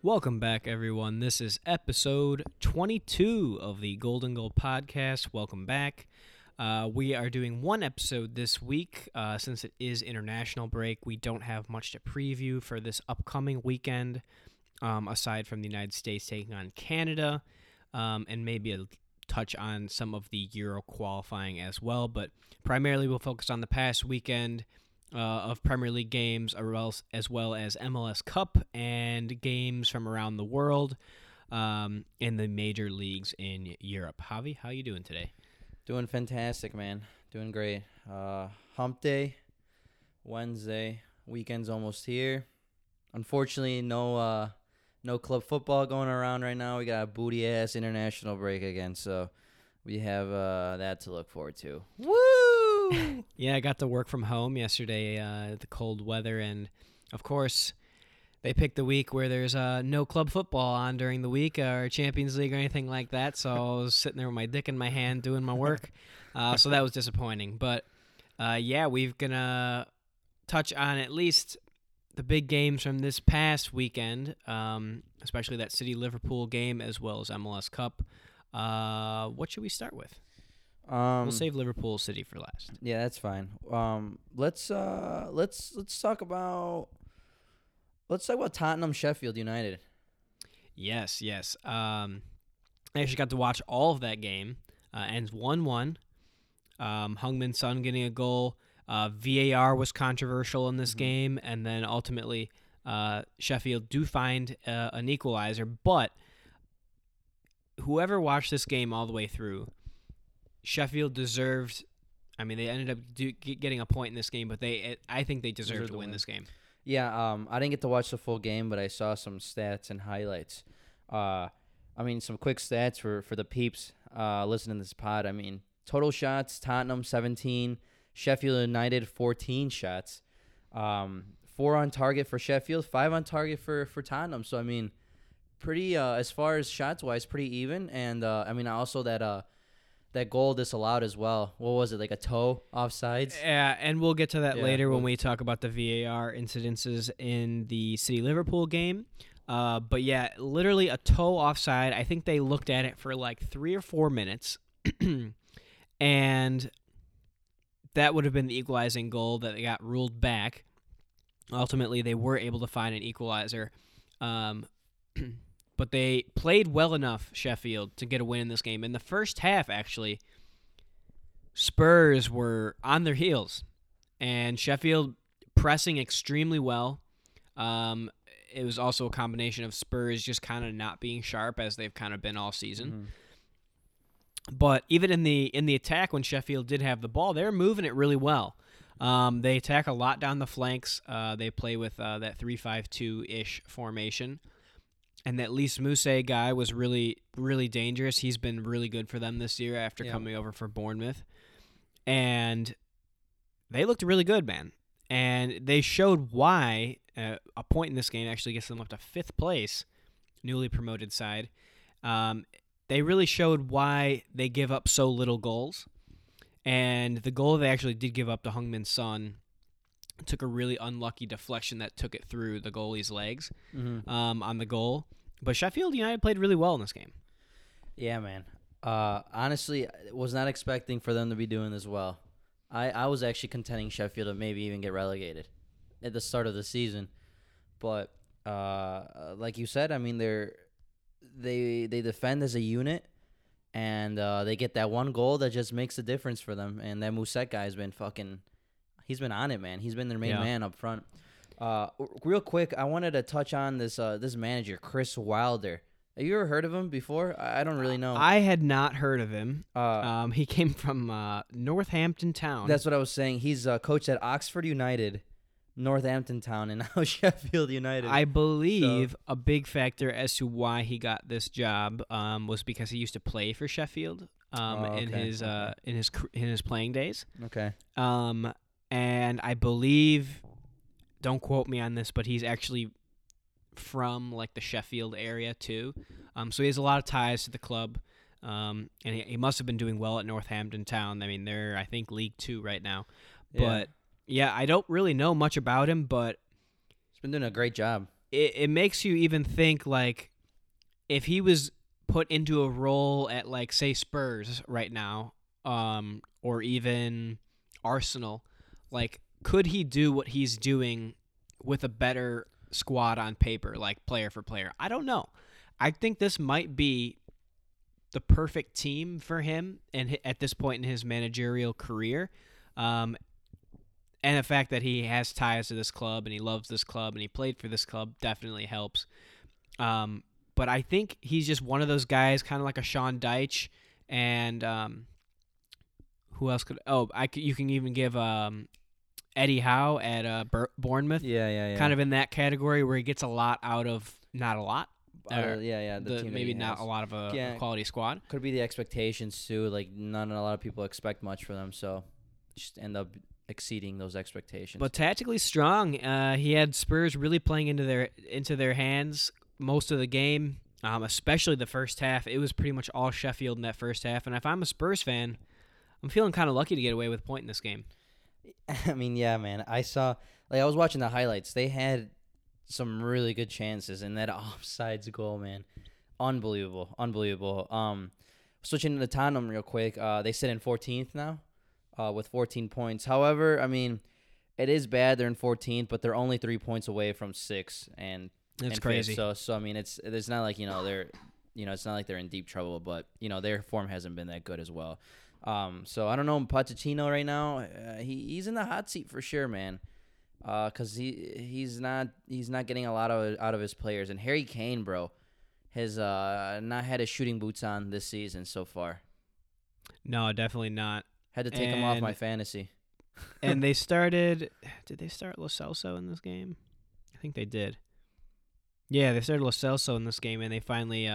Welcome back, everyone. This is episode 22 of the Golden Goal podcast. Welcome back. We are doing one episode this week. Since it is international break, we don't have much to preview for this upcoming weekend, aside from the United States taking on Canada, and maybe a touch on some of the Euro qualifying as well. But primarily, we'll focus on the past weekend of Premier League games, as well as MLS Cup and games from around the world in the major leagues in Europe. Javi, how you doing today? Doing fantastic, man. Doing great. Hump day, Wednesday, weekend's almost here. Unfortunately, no club football going around right now. We got a booty-ass international break again, so we have that to look forward to. Woo! Yeah, I got to work from home yesterday, the cold weather, and of course, they picked the week where there's no club football on during the week or Champions League or anything like that, so I was sitting there with my dick in my hand doing my work, so that was disappointing. But, yeah, we're going to touch on at least the big games from this past weekend, especially that City-Liverpool game as well as MLS Cup. What should we start with? We'll save Liverpool City for last. Yeah, that's fine. Let's talk about Tottenham Sheffield United. Yes. I actually got to watch all of that game. Ends 1-1. Heung-min Son getting a goal. VAR was controversial in this game, and then ultimately Sheffield do find an equalizer. But whoever watched this game all the way through, Sheffield deserved. I mean, they ended up getting a point in this game, but I think they deserved to win this game. Yeah, I didn't get to watch the full game, but I saw some stats and highlights. Some quick stats for the peeps listening to this pod. I mean, total shots, Tottenham 17, Sheffield United 14 shots, 4 on target for Sheffield, 5 on target for Tottenham. So I mean, pretty as far as shots wise, pretty even. And also that goal disallowed as well. What was it, like a toe offsides? Yeah, and we'll get to that later when we talk about the VAR incidences in the City-Liverpool game. But yeah, literally a toe offside. I think they looked at it for like 3 or 4 minutes, and that would have been the equalizing goal that got ruled back. Ultimately, they were able to find an equalizer. But they played well enough, Sheffield, to get a win in this game. In the first half, actually, Spurs were on their heels, and Sheffield pressing extremely well. It was also a combination of Spurs just kind of not being sharp, as they've kind of been all season. But even in the attack, when Sheffield did have the ball, they were moving it really well. They attack a lot down the flanks. They play with that 3-5-2-ish formation. And that Lys Mousset guy was really, really dangerous. He's been really good for them this year after coming over for Bournemouth. And they looked really good, man. And they showed why a point in this game actually gets them up to 5th place, newly promoted side. They really showed why they give up so little goals. And the goal they actually did give up to Heung-min Son took a really unlucky deflection that took it through the goalie's legs on the goal. But Sheffield United played really well in this game. Yeah, man. Honestly, was not expecting for them to be doing this well. I was actually contending Sheffield to maybe even get relegated at the start of the season. But like you said, I mean, they defend as a unit, and they get that one goal that just makes a difference for them. And that Mousset guy has been he's been on it, man. He's been their main man up front. Real quick, I wanted to touch on this manager, Chris Wilder. Have you ever heard of him before? I don't really know. I had not heard of him. He came from Northampton Town. That's what I was saying. He's coached at Oxford United, Northampton Town, and now Sheffield United. I believe a big factor as to why he got this job was because he used to play for Sheffield in his playing days. Okay. And I believe, don't quote me on this, but he's actually from like the Sheffield area too. So he has a lot of ties to the club. And he must have been doing well at Northampton Town. I mean, they're, I think, League 2 right now. But, yeah, I don't really know much about him, but he's been doing a great job. it makes you even think, like, if he was put into a role at, like, say, Spurs right now, or even Arsenal, like, could he do what he's doing with a better squad on paper, like player for player? I don't know. I think this might be the perfect team for him and at this point in his managerial career. And the fact that he has ties to this club and he loves this club and he played for this club definitely helps. But I think he's just one of those guys, kind of like a Sean Dyche, and who else could? You can even give Eddie Howe at Bournemouth. Yeah. Kind of in that category where he gets a lot out of not a lot. The team Maybe that he not has. a lot of a quality squad. Could be the expectations too. Like not a lot of people expect much for them, so just end up exceeding those expectations. But tactically strong. He had Spurs really playing into their hands most of the game, especially the first half. It was pretty much all Sheffield in that first half. And if I'm a Spurs fan, I'm feeling kind of lucky to get away with a point in this game. I mean, yeah, man. I was watching the highlights. They had some really good chances, and that offsides goal, man, unbelievable. Switching to Tottenham real quick. They sit in 14th now, with 14 points. However, I mean, it is bad they're in 14th, but they're only 3 points away from 6 and That's and crazy. Fifth. So I mean, it's not like they're it's not like they're in deep trouble, but their form hasn't been that good as well. So I don't know, Pochettino right now, he's in the hot seat for sure, man. Cause he's not getting a lot out of his players, and Harry Kane, bro, has not had his shooting boots on this season so far. No, definitely not. Had to take him off my fantasy. And they started. Did they start Lo Celso in this game? I think they did. Yeah, they started Lo Celso in this game, and they finally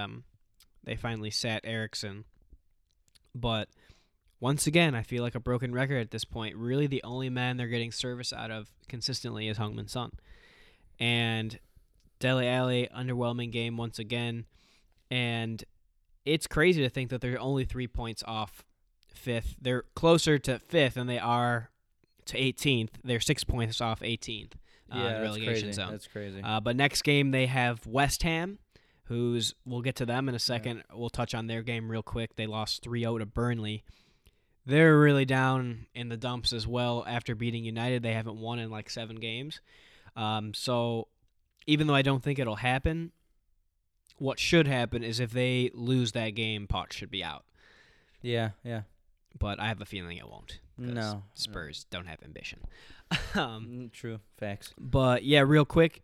sat Eriksen. But once again, I feel like a broken record at this point. Really, the only man they're getting service out of consistently is Heung-min Son. And Dele Alli, underwhelming game once again. And it's crazy to think that they're only 3 points off 5th. They're closer to 5th than they are to 18th. They're 6 points off 18th in the relegation zone. That's crazy. But next game, they have West Ham, we'll get to them in a second. Yeah. We'll touch on their game real quick. They lost 3-0 to Burnley. They're really down in the dumps as well after beating United. They haven't won in like 7 games. So even though I don't think it'll happen, what should happen is if they lose that game, Poch should be out. Yeah. But I have a feeling it won't. No. Spurs don't have ambition. True. Facts. But yeah, real quick,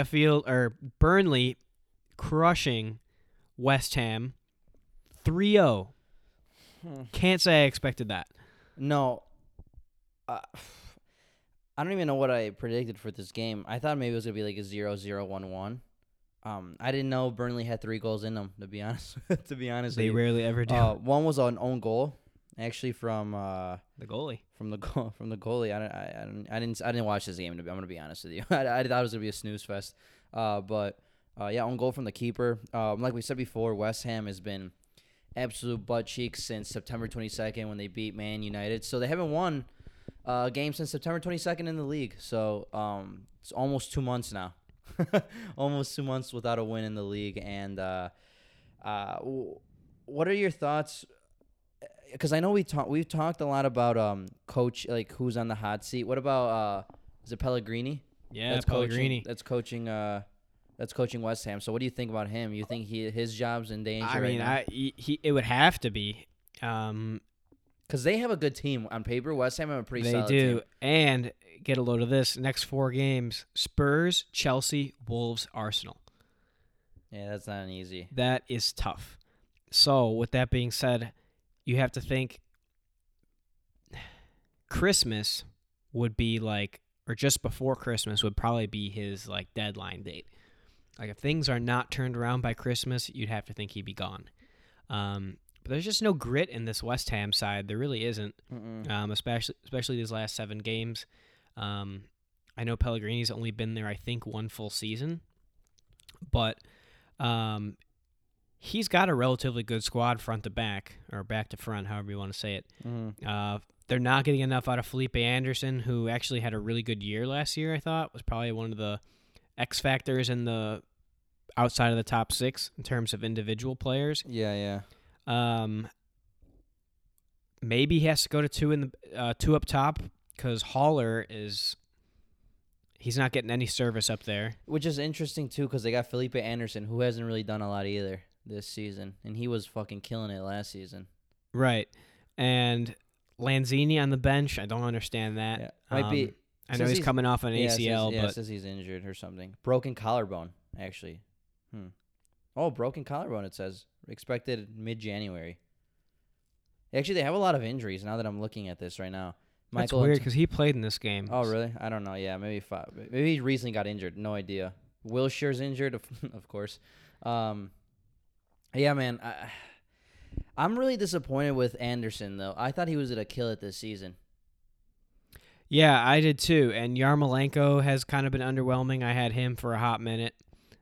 Burnley crushing West Ham 3-0. Can't say I expected that. No. I don't even know what I predicted for this game. I thought maybe it was going to be like a 0-0, 1-1. I didn't know Burnley had 3 goals in them, to be honest. They rarely ever do. One was an own goal, actually from the goalie. From the goalie. I didn't watch this game. I'm going to be honest with you. I thought it was going to be a snooze fest. But own goal from the keeper. Like we said before, West Ham has been absolute butt cheeks since September 22nd when they beat Man United. So they haven't won a game since September 22nd in the league. So it's almost 2 months now. Almost 2 months without a win in the league. And what are your thoughts? Because I know we've talked a lot about coach, like who's on the hot seat. What about is it Pellegrini? Yeah, Pellegrini. That's coaching West Ham. So what do you think about him? You think his job's in danger? I mean, it would have to be. Because they have a good team on paper. West Ham have a pretty solid team. They do. And get a load of this. Next 4 games, Spurs, Chelsea, Wolves, Arsenal. Yeah, that's not an easy. That is tough. So with that being said, you have to think Christmas would be like, or just before Christmas would probably be his like deadline date. Like if things are not turned around by Christmas, you'd have to think he'd be gone. But there's just no grit in this West Ham side. There really isn't. Especially these last 7 games. I know Pellegrini's only been there, I think, 1 full season. But he's got a relatively good squad front to back, or back to front, however you want to say it. They're not getting enough out of Felipe Anderson, who actually had a really good year last year, I thought. Was probably one of the X factors in the outside of the top 6 in terms of individual players. Yeah. Maybe he has to go to 2 up top because Haller he's not getting any service up there. Which is interesting, too, because they got Felipe Anderson, who hasn't really done a lot either this season. And he was fucking killing it last season. Right. And Lanzini on the bench, I don't understand that. Yeah. Might be. I know he's coming off an ACL, but says he's injured or something. Broken collarbone, actually. Oh, broken collarbone, it says. Expected mid-January. Actually, they have a lot of injuries now that I'm looking at this right now. That's weird because he played in this game. Oh, really? I don't know. Yeah, maybe he recently got injured. No idea. Wilshire's injured, of course. Yeah, man. I'm really disappointed with Anderson, though. I thought he was going to kill it this season. Yeah, I did too. And Yarmolenko has kind of been underwhelming. I had him for a hot minute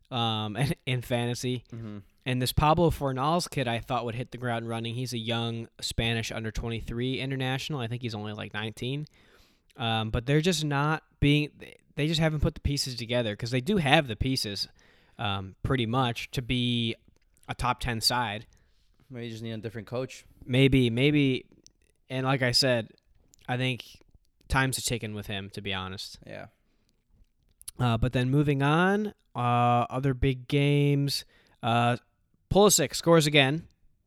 in fantasy. Mm-hmm. And this Pablo Fornals kid I thought would hit the ground running. He's a young Spanish under-23 international. I think he's only like 19. But they're just not being – they just haven't put the pieces together because they do have the pieces pretty much to be a top 10 side. Maybe you just need a different coach. Maybe. And like I said, I think time's a ticking with him, to be honest. Yeah. But then moving on, other big games – Pulisic scores again.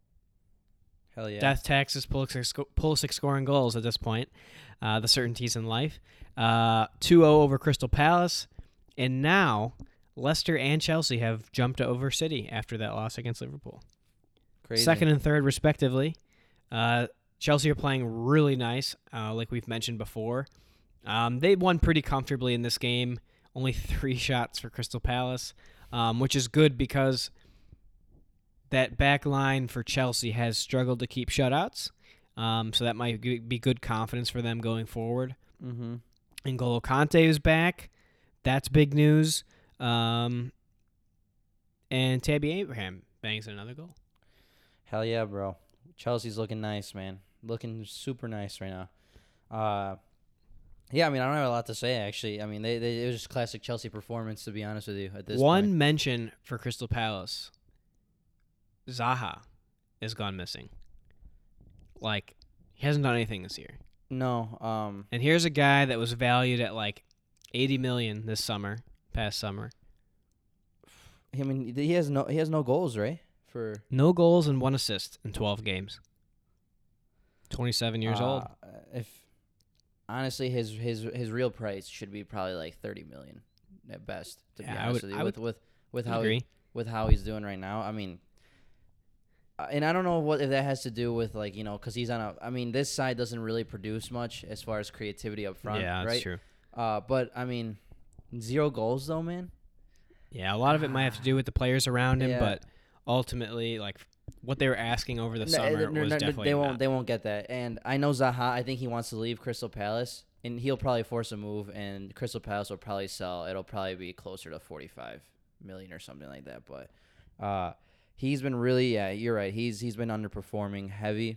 Hell yeah. Death taxes Pulisic scoring goals at this point. The certainties in life. 2-0 over Crystal Palace. And now Leicester and Chelsea have jumped over City after that loss against Liverpool. Crazy. Second and third, respectively. Chelsea are playing really nice, like we've mentioned before. They won pretty comfortably in this game. Only 3 shots for Crystal Palace, which is good because that back line for Chelsea has struggled to keep shutouts. So that might be good confidence for them going forward. Mm-hmm. N'Golo Kante is back. That's big news. And Tabby Abraham bangs another goal. Hell yeah, bro. Chelsea's looking nice, man. Looking super nice right now. Yeah, I mean, I don't have a lot to say, actually. I mean, it was just classic Chelsea performance, to be honest with you, at this point. One mention for Crystal Palace. Zaha has gone missing. Like, he hasn't done anything this year. No. And here's a guy that was valued at, like, $80 million past summer. I mean, he has no goals, right? No goals and 1 assist in 12 games. 27 years old. Honestly, his real price should be probably like $30 million at best. To be honest with you, with how he's doing right now. I mean, and I don't know if that has to do with like because he's on I mean, this side doesn't really produce much as far as creativity up front. Yeah, that's right? true. But I mean, 0 goals though, man. Yeah, a lot of it might have to do with the players around him, Yeah. but ultimately, like what they were asking over the summer was definitely they won't get that. And I know Zaha. I think he wants to leave Crystal Palace, and he'll probably force a move. And Crystal Palace will probably sell. It'll probably be closer to $45 million or something like that. But he's been really you're right. He's been underperforming heavy.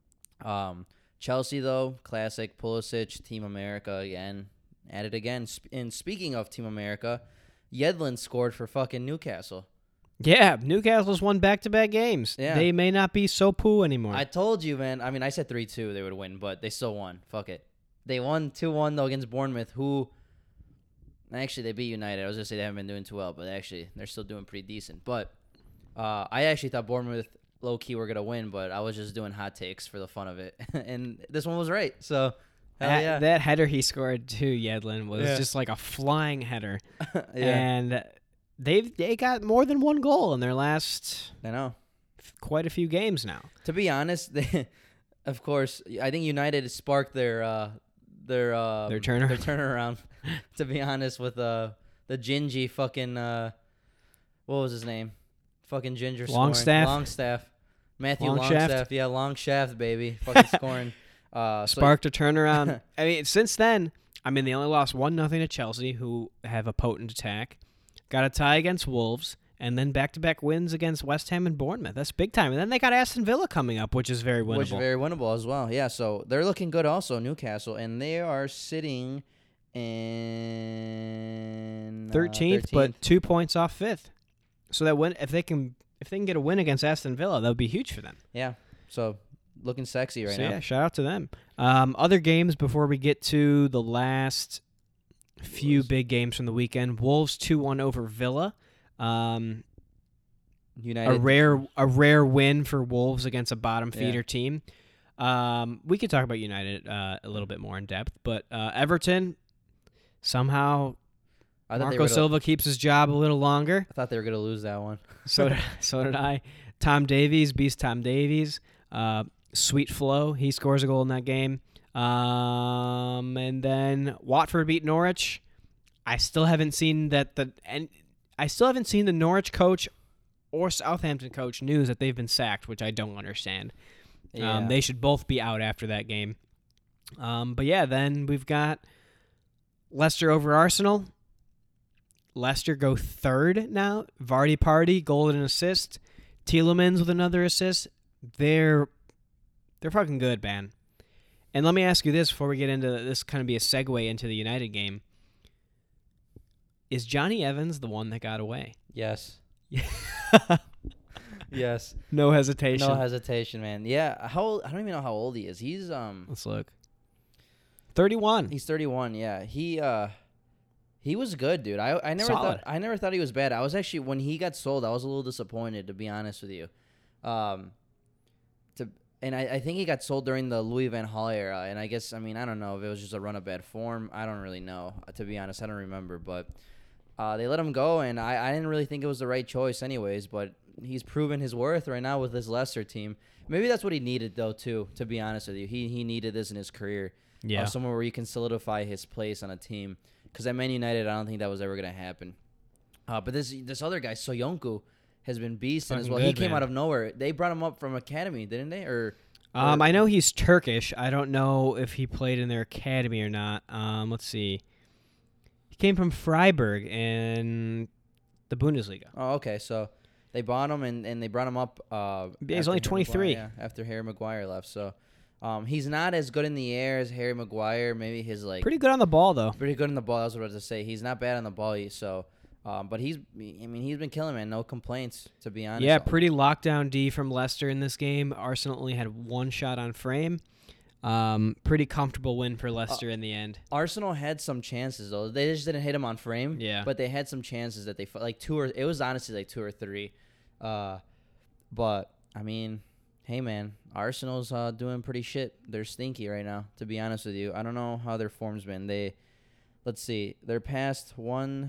Chelsea though, classic Pulisic, Team America again, at it again. And speaking of Team America, Yedlin scored for fucking Newcastle. Yeah, Newcastle's won back-to-back games. Yeah. They may not be so poo anymore. I told you, man. I mean, I said 3-2 they would win, but they still won. Fuck it. They won 2-1, though, against Bournemouth, who actually, they beat United. I was going to say they haven't been doing too well, but actually, they're still doing pretty decent. But I actually thought Bournemouth, low-key, were going to win, but I was just doing hot takes for the fun of it. And this one was right, so hell yeah. That header he scored, too, Yedlin, was just like a flying header. And they got more than 1 goal in their last quite a few games now. To be honest, of course, I think United sparked their turnaround. To be honest, with the Gingy fucking what was his name? Fucking Ginger Longstaff. Matthew Longstaff. Yeah, Longshaft, baby. Fucking scoring. Sparked a turnaround. I mean, since then, they only lost 1-0 to Chelsea, who have a potent attack. Got a tie against Wolves, and then back-to-back wins against West Ham and Bournemouth. That's big time. And then they got Aston Villa coming up, which is very winnable. Which is very winnable as well. Yeah, so they're looking good also, Newcastle, and they are sitting in 13th, but 2 points off 5th. So that if they can get a win against Aston Villa, that would be huge for them. Yeah. So looking sexy right now. Yeah, shout out to them. Other games before we get to the last few big games from the weekend. Wolves 2-1 over Villa. United. A rare win for Wolves against a bottom feeder Yeah. team. We could talk about United a little bit more in depth, but Everton somehow Marco Silva keeps his job a little longer. I thought they were gonna lose that one. So did I. Tom Davies, beast Tom Davies. Sweet flow. He scores a goal in that game. And then Watford beat Norwich. I still haven't seen the Norwich coach or Southampton coach news that they've been sacked, which I don't understand. Yeah. They should both be out after that game. But yeah, then we've got Leicester over Arsenal. Leicester go third now. Vardy party, goal and assist. Tielemans with another assist. They're fucking good, man. And let me ask you this before we get into this, kind of be a segue into the United game. Is Johnny Evans the one that got away? Yes. Yes. No hesitation. No hesitation, man. Yeah. How old? I don't even know how old he is. He's Let's look. 31. He's 31. Yeah. He was good, dude. I never thought he was bad. I was actually, when he got sold, I was a little disappointed, to be honest with you. And I think he got sold during the Louis van Gaal era. And I guess, I don't know if it was just a run of bad form. I don't really know, to be honest. I don't remember. But they let him go, and I didn't really think it was the right choice anyways. But he's proven his worth right now with his Leicester team. Maybe that's what he needed, though, too, to be honest with you. He needed this in his career. Yeah. Somewhere where you can solidify his place on a team. Because at Man United, I don't think that was ever going to happen. But this other guy, Soyuncu, has been beasting as well. He came out of nowhere. They brought him up from academy, didn't they? I know he's Turkish. I don't know if he played in their academy or not. Let's see. He came from Freiburg in the Bundesliga. Oh, okay. So they bought him and they brought him up. He's only 23. After Harry Maguire left. So he's not as good in the air as Harry Maguire. Maybe his pretty good on the ball though. Pretty good on the ball. That's what I was about to say. He's not bad on the ball. But he's been killing, man. No complaints, to be honest. Yeah, pretty lockdown D from Leicester in this game. Arsenal only had one shot on frame. Pretty comfortable win for Leicester in the end. Arsenal had some chances though. They just didn't hit them on frame. Yeah. But they had some chances that it was honestly like 2 or 3. But hey man, Arsenal's doing pretty shit. They're stinky right now, to be honest with you. I don't know how their form's been. Let's see. They're past 1,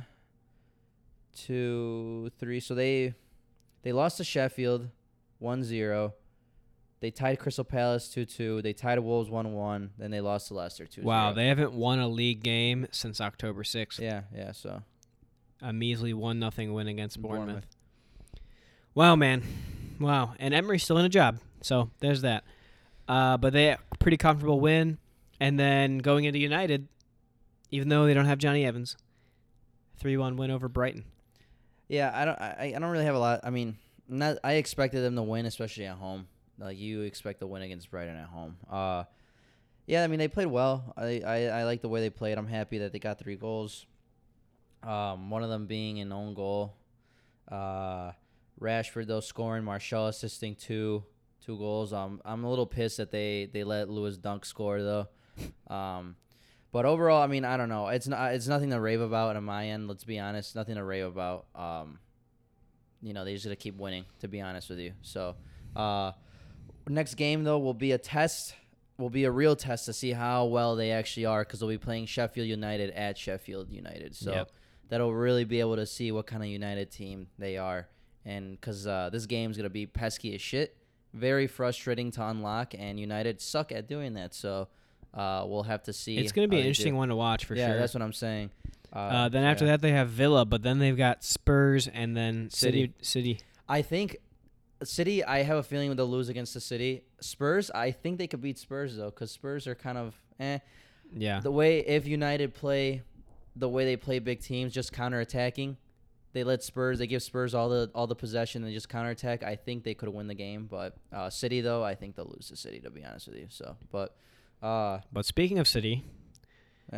2, 3. So they lost to Sheffield 1-0. They tied Crystal Palace 2-2. They tied Wolves 1-1. Then they lost to Leicester 2-0. Wow, they haven't won a league game since October 6th. Yeah. So a measly 1-0 win against Bournemouth. Wow, man. Wow. And Emery's still in a job. So there's that. But they pretty comfortable win. And then going into United, even though they don't have Johnny Evans, 3-1 win over Brighton. Yeah, I don't really have a lot. I expected them to win, especially at home. Like you expect to win against Brighton at home. Yeah, they played well. I like the way they played. I'm happy that they got 3 goals. One of them being an own goal. Rashford though scoring, Martial assisting 2 goals. I'm a little pissed that they let Lewis Dunk score though. But overall, I don't know. It's nothing to rave about on my end. Let's be honest, nothing to rave about. They just gotta keep winning, to be honest with you. So, next game though will be a test. Will be a real test to see how well they actually are, because they'll be playing Sheffield United at Sheffield United. So that'll really be able to see what kind of United team they are. And because this game's gonna be pesky as shit, very frustrating to unlock, and United suck at doing that. So. We'll have to see. It's going to be an interesting one to watch for sure. Yeah, that's what I'm saying. Then after that, they have Villa, but then they've got Spurs and then City. I think City, I have a feeling they'll lose against the City. Spurs, I think they could beat Spurs, though, because Spurs are kind of Yeah. If United play the way they play big teams, just counterattacking, they give Spurs all the possession and just counterattack, I think they could win the game. But City, though, I think they'll lose to City, to be honest with you. So, But speaking of City,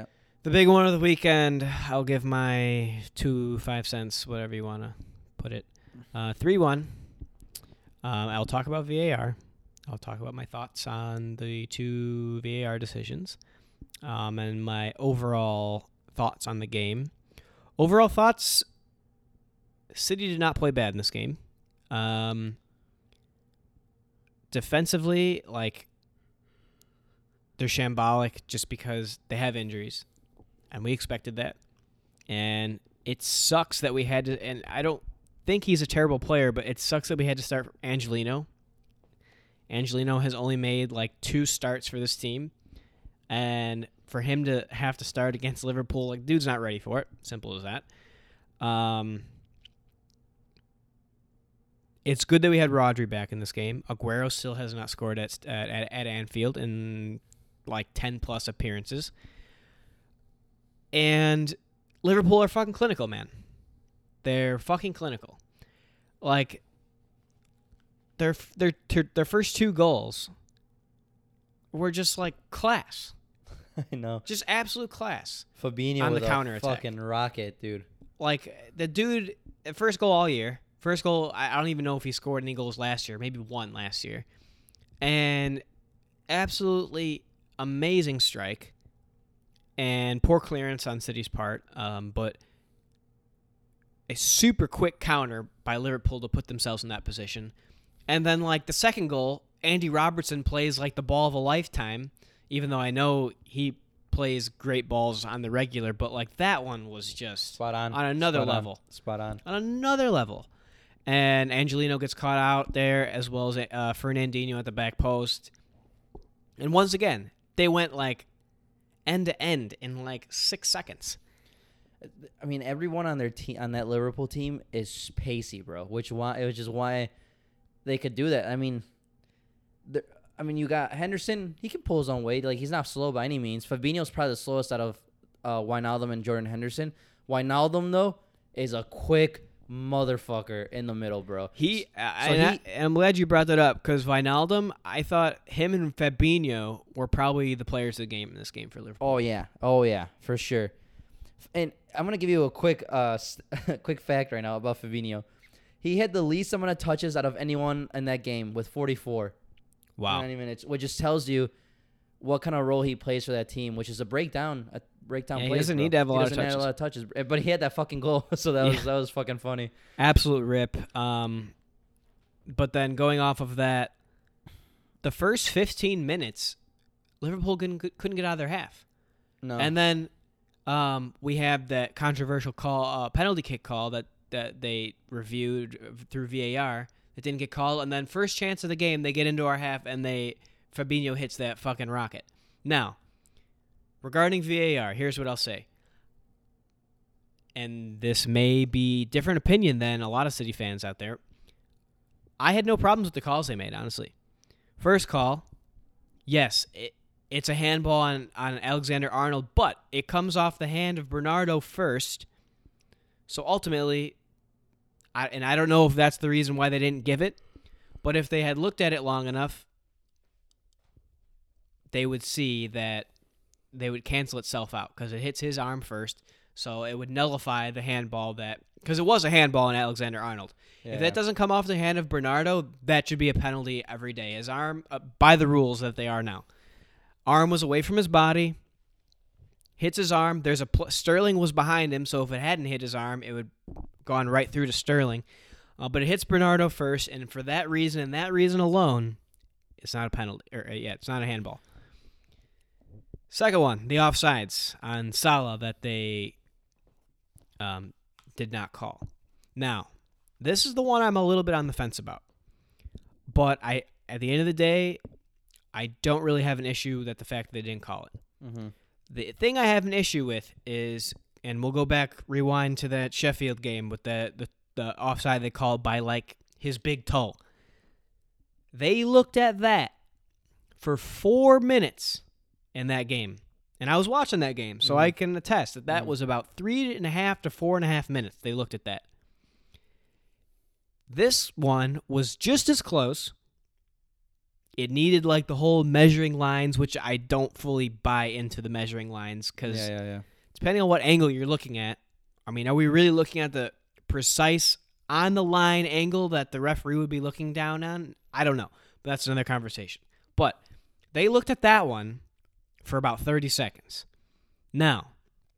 The big one of the weekend, I'll give my 5 cents, whatever you want to put it. 3-1. I'll talk about VAR. I'll talk about my thoughts on the 2 VAR decisions and my overall thoughts on the game. Overall thoughts, City did not play bad in this game. Defensively, they're shambolic just because they have injuries, and we expected that. And it sucks that we had to, and I don't think he's a terrible player, but it sucks that we had to start Angelino. Angelino has only made 2 starts for this team, and for him to have to start against Liverpool, dude's not ready for it. Simple as that. It's good that we had Rodri back in this game. Aguero still has not scored at Anfield in 10-plus appearances. And Liverpool are fucking clinical, man. They're fucking clinical. Their first 2 goals were just class. I know. Just absolute class. Fabinho on with the counter-attack. Fucking rocket, dude. The dude, first goal all year. First goal, I don't even know if he scored any goals last year. Maybe 1 last year. And absolutely amazing strike. And poor clearance on City's part. But a super quick counter by Liverpool to put themselves in that position. And then, the second goal, Andy Robertson plays the ball of a lifetime, even though I know he plays great balls on the regular, but that one was just spot on. On another level. Spot on. On another level. And Angelino gets caught out there, as well as Fernandinho at the back post. And once again, they went end to end in 6 seconds. I mean, everyone on their team, on that Liverpool team, is pacey, bro. Which is why they could do that. I mean, you got Henderson. He can pull his own weight. He's not slow by any means. Fabinho's probably the slowest out of Wijnaldum and Jordan Henderson. Wijnaldum, though, is a quick motherfucker in the middle, bro. I'm glad you brought that up, because Wijnaldum, I thought him and Fabinho were probably the players of the game in this game for Liverpool. Oh yeah, for sure. And I'm gonna give you a quick quick fact right now about Fabinho. He had the least amount of touches out of anyone in that game with 44. Wow. 90 minutes, which just tells you what kind of role he plays for that team, which is a breakdown He play. doesn't need to have a lot of touches. He doesn't have a lot of touches, but he had that fucking goal, so that was fucking funny. Absolute rip. But then going off of that, the first 15 minutes, Liverpool couldn't get out of their half. No. And then we have that controversial call, penalty kick call that they reviewed through VAR that didn't get called. And then first chance of the game, they get into our half, and Fabinho hits that fucking rocket. Now, regarding VAR, here's what I'll say. And this may be different opinion than a lot of City fans out there. I had no problems with the calls they made, honestly. First call, yes, it's a handball on Alexander-Arnold, but it comes off the hand of Bernardo first. So ultimately, I don't know if that's the reason why they didn't give it, but if they had looked at it long enough, they would see that they would cancel itself out because it hits his arm first, so it would nullify the handball because it was a handball on Alexander-Arnold. Yeah. If that doesn't come off the hand of Bernardo, that should be a penalty every day. His arm, by the rules that they are now, arm was away from his body, hits his arm. Sterling was behind him, so if it hadn't hit his arm, it would gone right through to Sterling. But it hits Bernardo first, and for that reason and that reason alone, it's not a penalty. It's not a handball. Second one, the offsides on Salah that they did not call. Now, this is the one I'm a little bit on the fence about. But at the end of the day, I don't really have an issue with the fact that they didn't call it. Mm-hmm. The thing I have an issue with is, and we'll go back, rewind to that Sheffield game with the offside they called by his big toe. They looked at that for 4 minutes in that game. And I was watching that game, so I can attest that was about 3.5 to 4.5 minutes they looked at that. This one was just as close. It needed the whole measuring lines, which I don't fully buy into the measuring lines because depending on what angle you're looking at, I mean, are we really looking at the precise on the line angle that the referee would be looking down on? I don't know, but that's another conversation. But they looked at that one for about 30 seconds. Now,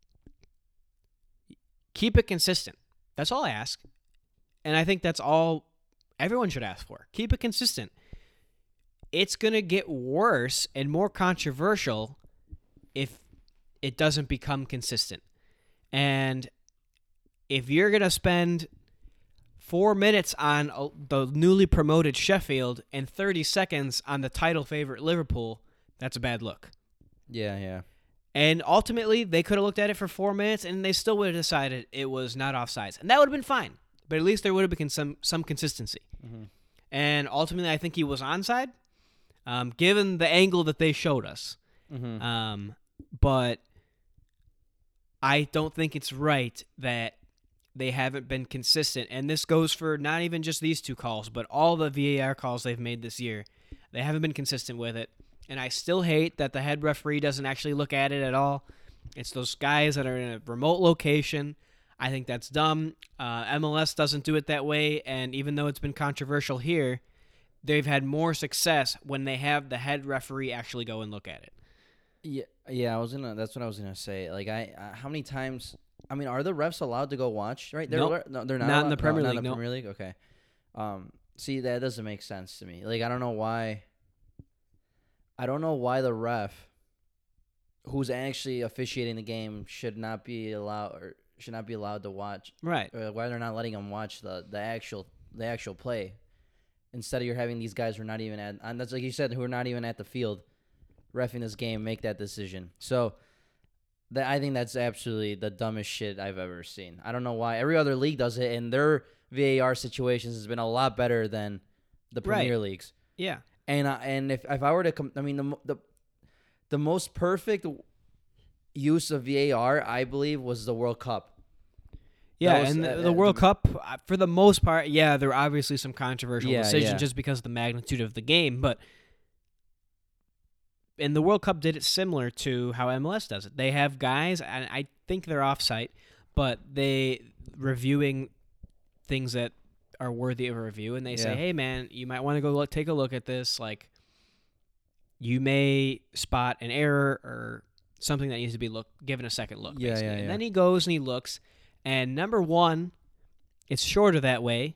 keep it consistent. That's all I ask. And I think that's all everyone should ask for. Keep it consistent. It's going to get worse and more controversial if it doesn't become consistent. And if you're going to spend 4 minutes on the newly promoted Sheffield and 30 seconds on the title favorite Liverpool, that's a bad look. Yeah. And ultimately, they could have looked at it for 4 minutes, and they still would have decided it was not offsides. And that would have been fine. But at least there would have been some consistency. Mm-hmm. And ultimately, I think he was onside, given the angle that they showed us. Mm-hmm. But I don't think it's right that they haven't been consistent. And this goes for not even just these two calls, but all the VAR calls they've made this year. They haven't been consistent with it. And I still hate that the head referee doesn't actually look at it at all. It's those guys that are in a remote location. I think that's dumb. MLS doesn't do it that way. And even though it's been controversial here, they've had more success when they have the head referee actually go and look at it. Yeah. That's what I was gonna say. Like, how many times? I mean, are the refs allowed to go watch? Right? Nope. No, they're not. Not in the Premier League. Not in the Premier League. Okay. See, that doesn't make sense to me. Like, I don't know why the ref, who's actually officiating the game, should not be allowed to watch. Right. Why they're not letting them watch the actual play. Instead of you're having these guys who are not even at, and that's like you said, who are not even at the field, reffing this game, make that decision. So I think that's absolutely the dumbest shit I've ever seen. I don't know why. Every other league does it, and their VAR situations has been a lot better than the Premier Leagues. Yeah. And if I were to the most perfect use of VAR, I believe, was the World Cup. Yeah, and the World Cup, for the most part, yeah, there are obviously some controversial decisions just because of the magnitude of the game, and the World Cup did it similar to how MLS does it. They have guys, and I think they're off-site, but they reviewing things that are worthy of a review, and they say, hey, man, you might want to go take a look at this. Like, you may spot an error or something that needs to be given a second look, basically. And then he goes and he looks, and number one, it's shorter that way,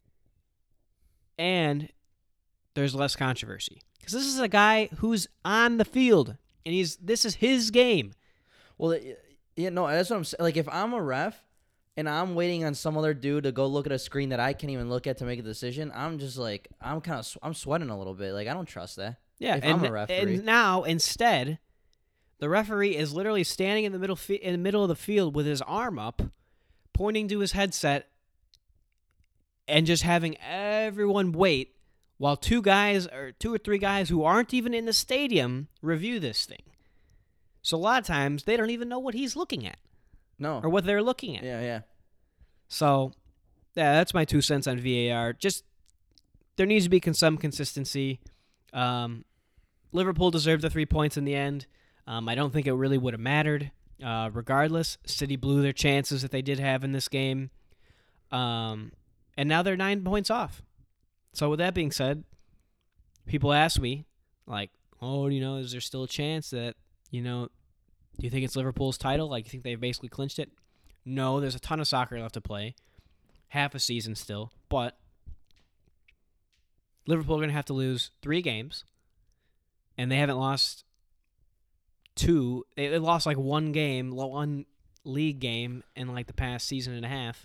and there's less controversy. Because this is a guy who's on the field, and this is his game. Well, that's what I'm saying. Like, if I'm a ref, and I'm waiting on some other dude to go look at a screen that I can't even look at to make a decision, I'm just like, I'm sweating a little bit. Like, I don't trust that. Yeah, I'm a referee. And now, instead, the referee is literally standing in the middle of the field with his arm up, pointing to his headset, and just having everyone wait while two or three guys who aren't even in the stadium review this thing. So a lot of times, they don't even know what he's looking at. No. Or what they're looking at. Yeah. So, yeah, that's my 2 cents on VAR. Just, there needs to be some consistency. Liverpool deserved the 3 points in the end. I don't think it really would have mattered. Regardless, City blew their chances that they did have in this game. And now they're 9 points off. So with that being said, people ask me, like, is there still a chance that, do you think it's Liverpool's title? Like, you think they've basically clinched it? No, there's a ton of soccer left to play. Half a season still. But Liverpool are going to have to lose 3 games. And they haven't lost 2. They lost, like, one league game in, like, the past season and a half.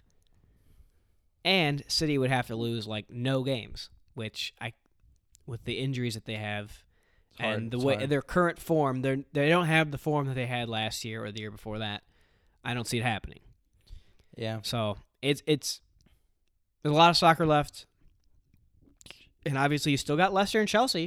And City would have to lose, like, no games, which with the injuries that they have, and the way their current form, they don't have the form that they had last year or the year before that. I don't see it happening. Yeah. So there's a lot of soccer left, and obviously you still got Leicester and Chelsea,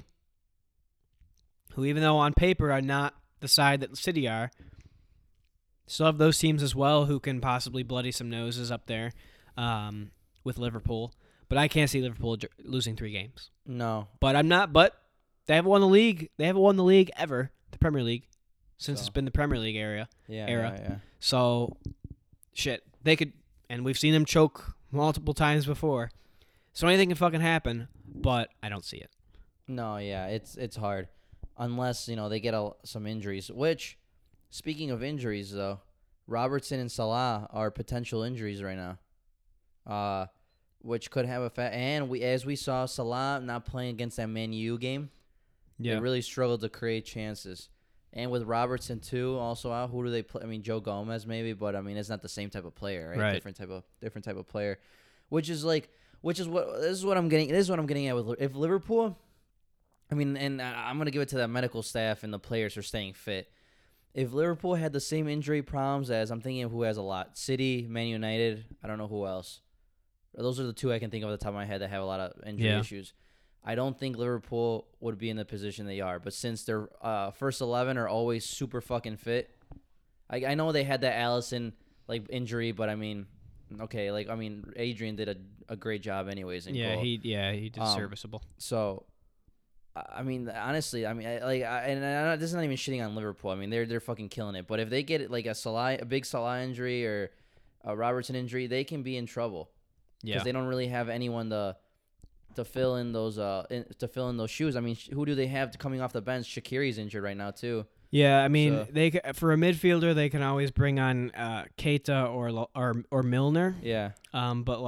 who even though on paper are not the side that City are, still have those teams as well who can possibly bloody some noses up there with Liverpool. But I can't see Liverpool losing 3 games. No. But they haven't won the league. They haven't won the league ever, the Premier League. since So. it's been the Premier League era. Yeah. So, shit, they could, and we've seen them choke multiple times before. So anything can fucking happen, but I don't see it. No, yeah, it's hard, unless they get some injuries. Which, speaking of injuries, though, Robertson and Salah are potential injuries right now. Which could have effect. And as we saw, Salah not playing against that Man U game. Yeah. They really struggled to create chances. And with Robertson too, also out, who do they play? I mean, Joe Gomez maybe, but I mean, it's not the same type of player, right? Right. Different type of player. This is what I'm getting at with if Liverpool. I mean, and I'm gonna give it to the medical staff and the players for staying fit. If Liverpool had the same injury problems as I'm thinking of who has a lot, City, Man United, I don't know who else. Those are the two I can think of at the top of my head that have a lot of injury issues. I don't think Liverpool would be in the position they are. But since their first 11 are always super fucking fit, I know they had that Alisson injury, but I mean, okay, Adrian did a great job anyways in goal. He did serviceable. So, I mean, honestly, this is not even shitting on Liverpool. I mean, they're fucking killing it. But if they get a big Salah injury or a Robertson injury, they can be in trouble. Because they don't really have anyone to fill in those shoes. I mean, who do they have coming off the bench? Shaqiri's injured right now too. Yeah, I mean, for a midfielder, they can always bring on Keita or Milner. Yeah. But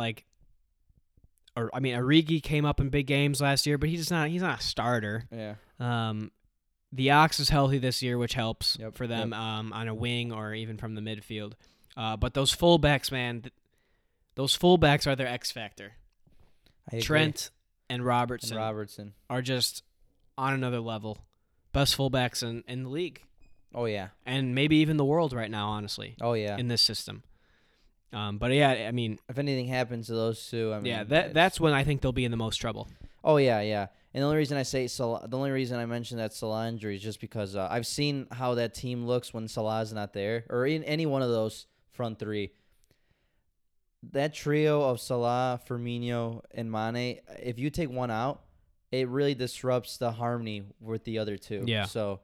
Origi came up in big games last year, but he's not a starter. Yeah. The Ox is healthy this year, which helps for them Yep. on a wing or even from the midfield. But those fullbacks, man, those fullbacks are their X factor. Trent and Robertson are just on another level. Best fullbacks in the league. Oh, yeah. And maybe even the world right now, honestly. Oh, yeah. In this system. But yeah, I mean, if anything happens to those two, I mean, that's when I think they'll be in the most trouble. Oh, yeah. And the only reason I mentioned that Salah injury is just because I've seen how that team looks when Salah's not there, or in any one of those front three. That trio of Salah, Firmino, and Mane, if you take one out, it really disrupts the harmony with the other two. Yeah. So,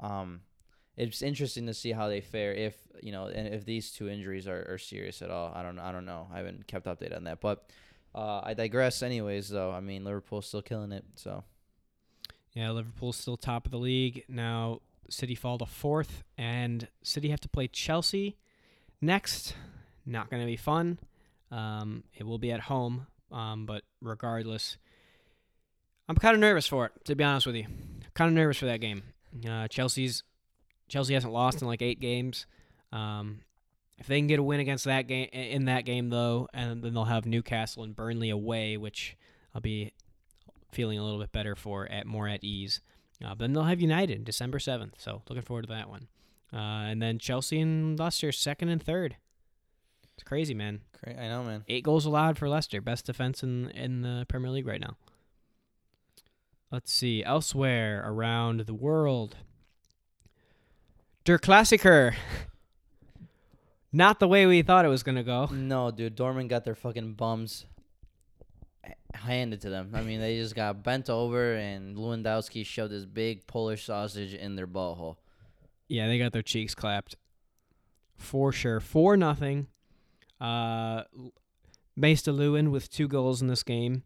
it's interesting to see how they fare if these two injuries are serious at all. I don't know. I haven't kept updated on that, but I digress. Anyways, though, I mean, Liverpool's still killing it. So. Yeah, Liverpool's still top of the league now. City fall to fourth, and City have to play Chelsea next. Not going to be fun. It will be at home, but regardless, I'm kind of nervous for it, to be honest with you. Kind of nervous for that game. Chelsea hasn't lost in 8 games. If they can get a win against that game though, and then they'll have Newcastle and Burnley away, which I'll be feeling a little bit better more at ease. But then they'll have United December 7th, so looking forward to that one. And then Chelsea and Leicester 2nd and 3rd. It's crazy, man. I know, man. 8 goals allowed for Leicester. Best defense in the Premier League right now. Let's see. Elsewhere around the world. Der Klassiker. Not the way we thought it was going to go. No, dude. Dortmund got their fucking bums handed to them. I mean, they just got bent over, and Lewandowski shoved this big Polish sausage in their butthole. Yeah, they got their cheeks clapped. For sure. 4-0. Maesta Lewin with 2 goals in this game.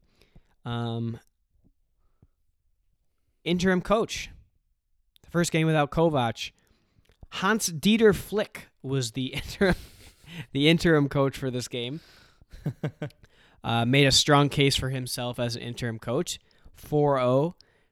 Interim coach. The first game without Kovac. Hans-Dieter Flick was the interim coach for this game. Made a strong case for himself as an interim coach. 4-0.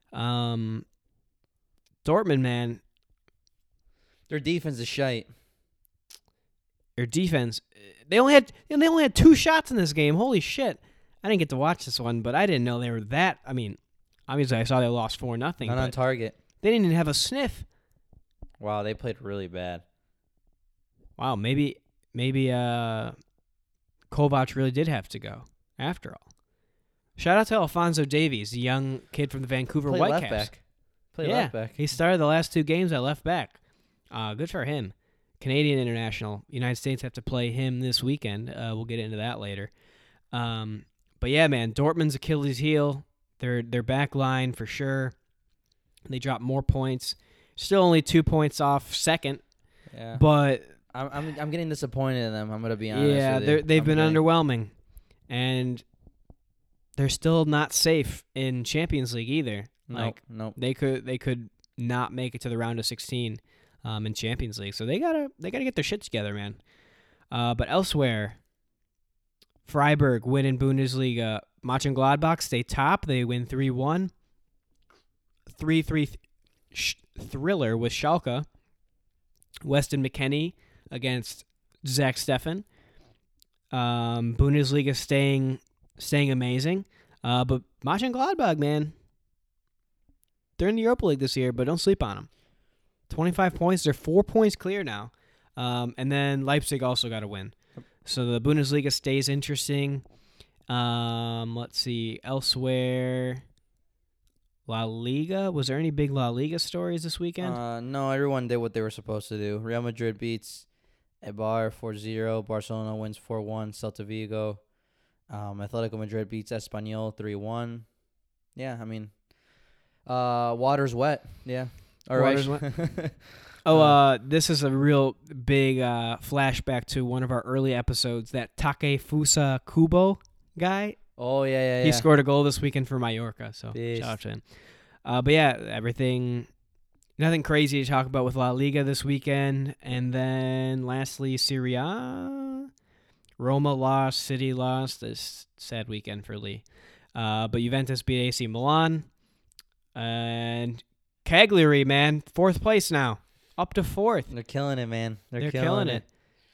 Dortmund, man. Their defense is shite. Their defense, they only had 2 shots in this game. Holy shit! I didn't get to watch this one, but I didn't know they were that. I mean, obviously I saw they lost 4-0. Not on target. They didn't even have a sniff. Wow, they played really bad. Wow, maybe Kovac really did have to go after all. Shout out to Alphonso Davies, the young kid from the Vancouver Whitecaps. Played left back. He started the last 2 games at left back. Good for him. Canadian international. United States have to play him this weekend. We'll get into that later. But yeah, man, Dortmund's Achilles heel. Their back line for sure. They dropped more points Still only 2 points off second, Yeah. but I'm getting disappointed in them. I'm gonna be honest. yeah, with you. they've been getting- underwhelming, and they're still not safe in Champions League either. Nope. They could not make it to the round of 16 in Champions League, so they gotta get their shit together, man. But elsewhere, Freiburg win in Bundesliga. Mönchengladbach stay top. They win 3-1. 3-3 thriller with Schalke. Weston McKennie against Zach Steffen. Bundesliga staying amazing. But Mönchengladbach, man, they're in the Europa League this year, but don't sleep on them. 25 points. They're 4 points clear now. And then Leipzig also got a win. So the Bundesliga stays interesting. Let's see. Elsewhere, La Liga. Was there any big La Liga stories this weekend? No, everyone did what they were supposed to do. Real Madrid beats Eibar 4-0. Barcelona wins 4-1. Celta Vigo. Atletico Madrid beats Espanyol 3-1. Yeah, I mean, water's wet. Yeah. All Water's right. This is a real big flashback to one of our early episodes. That Takefusa Kubo guy. Oh, yeah. He scored a goal this weekend for Mallorca, so Beast. shout out to him. But yeah, nothing crazy to talk about with La Liga this weekend. And then lastly, Serie A. Roma lost, City lost. This sad weekend for Lee. But Juventus beat AC Milan. And Cagliari, man, 4th place now. Up to 4th. They're killing it, man. They're killing it.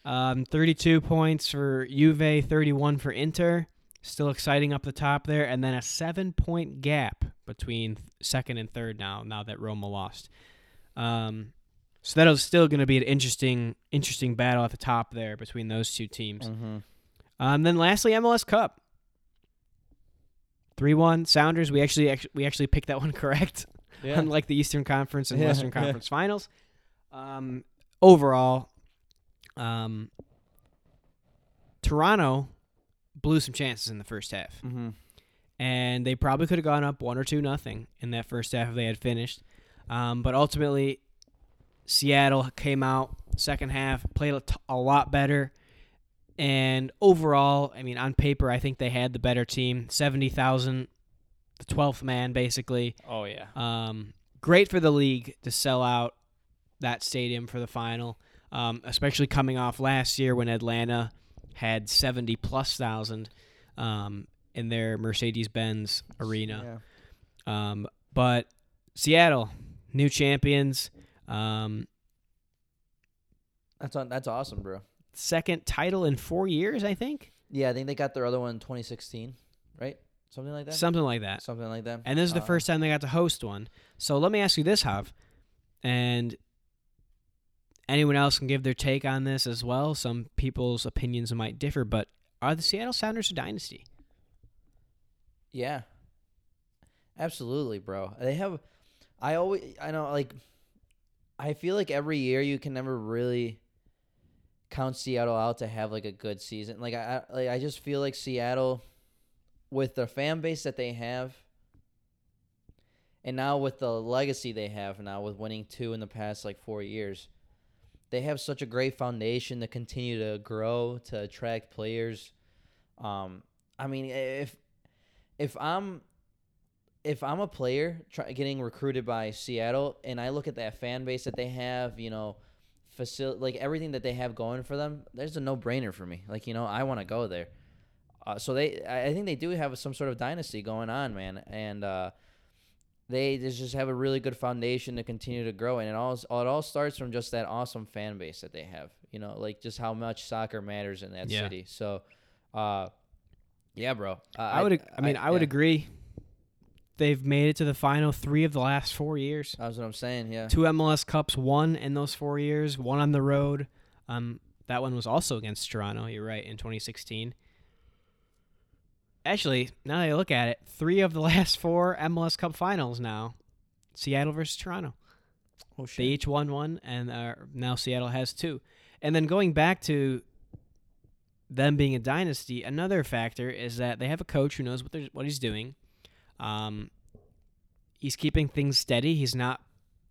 32 points for Juve, 31 for Inter. Still exciting up the top there. And then a 7-point gap between second and third now that Roma lost. So that'll still going to be an interesting battle at the top there between those two teams. Mm-hmm. Then lastly, MLS Cup. 3-1 Sounders. We actually picked that one correct. Yeah. Unlike the Eastern Conference and Western Conference Finals. Overall, Toronto blew some chances in the first half. Mm-hmm. And they probably could have gone up 1 or 2-0 in that first half if they had finished. But ultimately, Seattle came out second half, played a lot better. And overall, I mean, on paper, I think they had the better team. 70,000, the 12th man, basically. Oh, yeah. Great for the league to sell out that stadium for the final, especially coming off last year when Atlanta had 70+ thousand in their Mercedes-Benz arena. Yeah. But Seattle, new champions. That's awesome, bro. Second title in 4 years, I think. Yeah, I think they got their other one in 2016, right? Something like that? Something like that. Something like that. And this is the first time they got to host one. So let me ask you this, Hav. And anyone else can give their take on this as well. Some people's opinions might differ, but are the Seattle Sounders a dynasty? Yeah. Absolutely, bro. They have I feel like every year you can never really count Seattle out to have like a good season. I just feel like Seattle, with the fan base that they have, and now with the legacy they have now with winning 2 in the past 4 years, they have such a great foundation to continue to grow, to attract players. I mean, if I'm a player getting recruited by Seattle and I look at that fan base that they have, everything that they have going for them, there's a no-brainer for me. I want to go there. So I think they do have some sort of dynasty going on, man, and they just have a really good foundation to continue to grow, and it all starts from just that awesome fan base that they have. Just how much soccer matters in that city. So, yeah, bro. I would agree. They've made it to the final 3 of the last 4 years. That's what I'm saying, yeah. 2 MLS Cups won in those 4 years, 1 on the road. That one was also against Toronto, you're right, in 2016. Actually, now that I look at it, 3 of the last 4 MLS Cup finals now. Seattle versus Toronto. Oh, shit. They each won 1, and now Seattle has 2. And then going back to them being a dynasty, another factor is that they have a coach who knows what he's doing. He's keeping things steady. He's not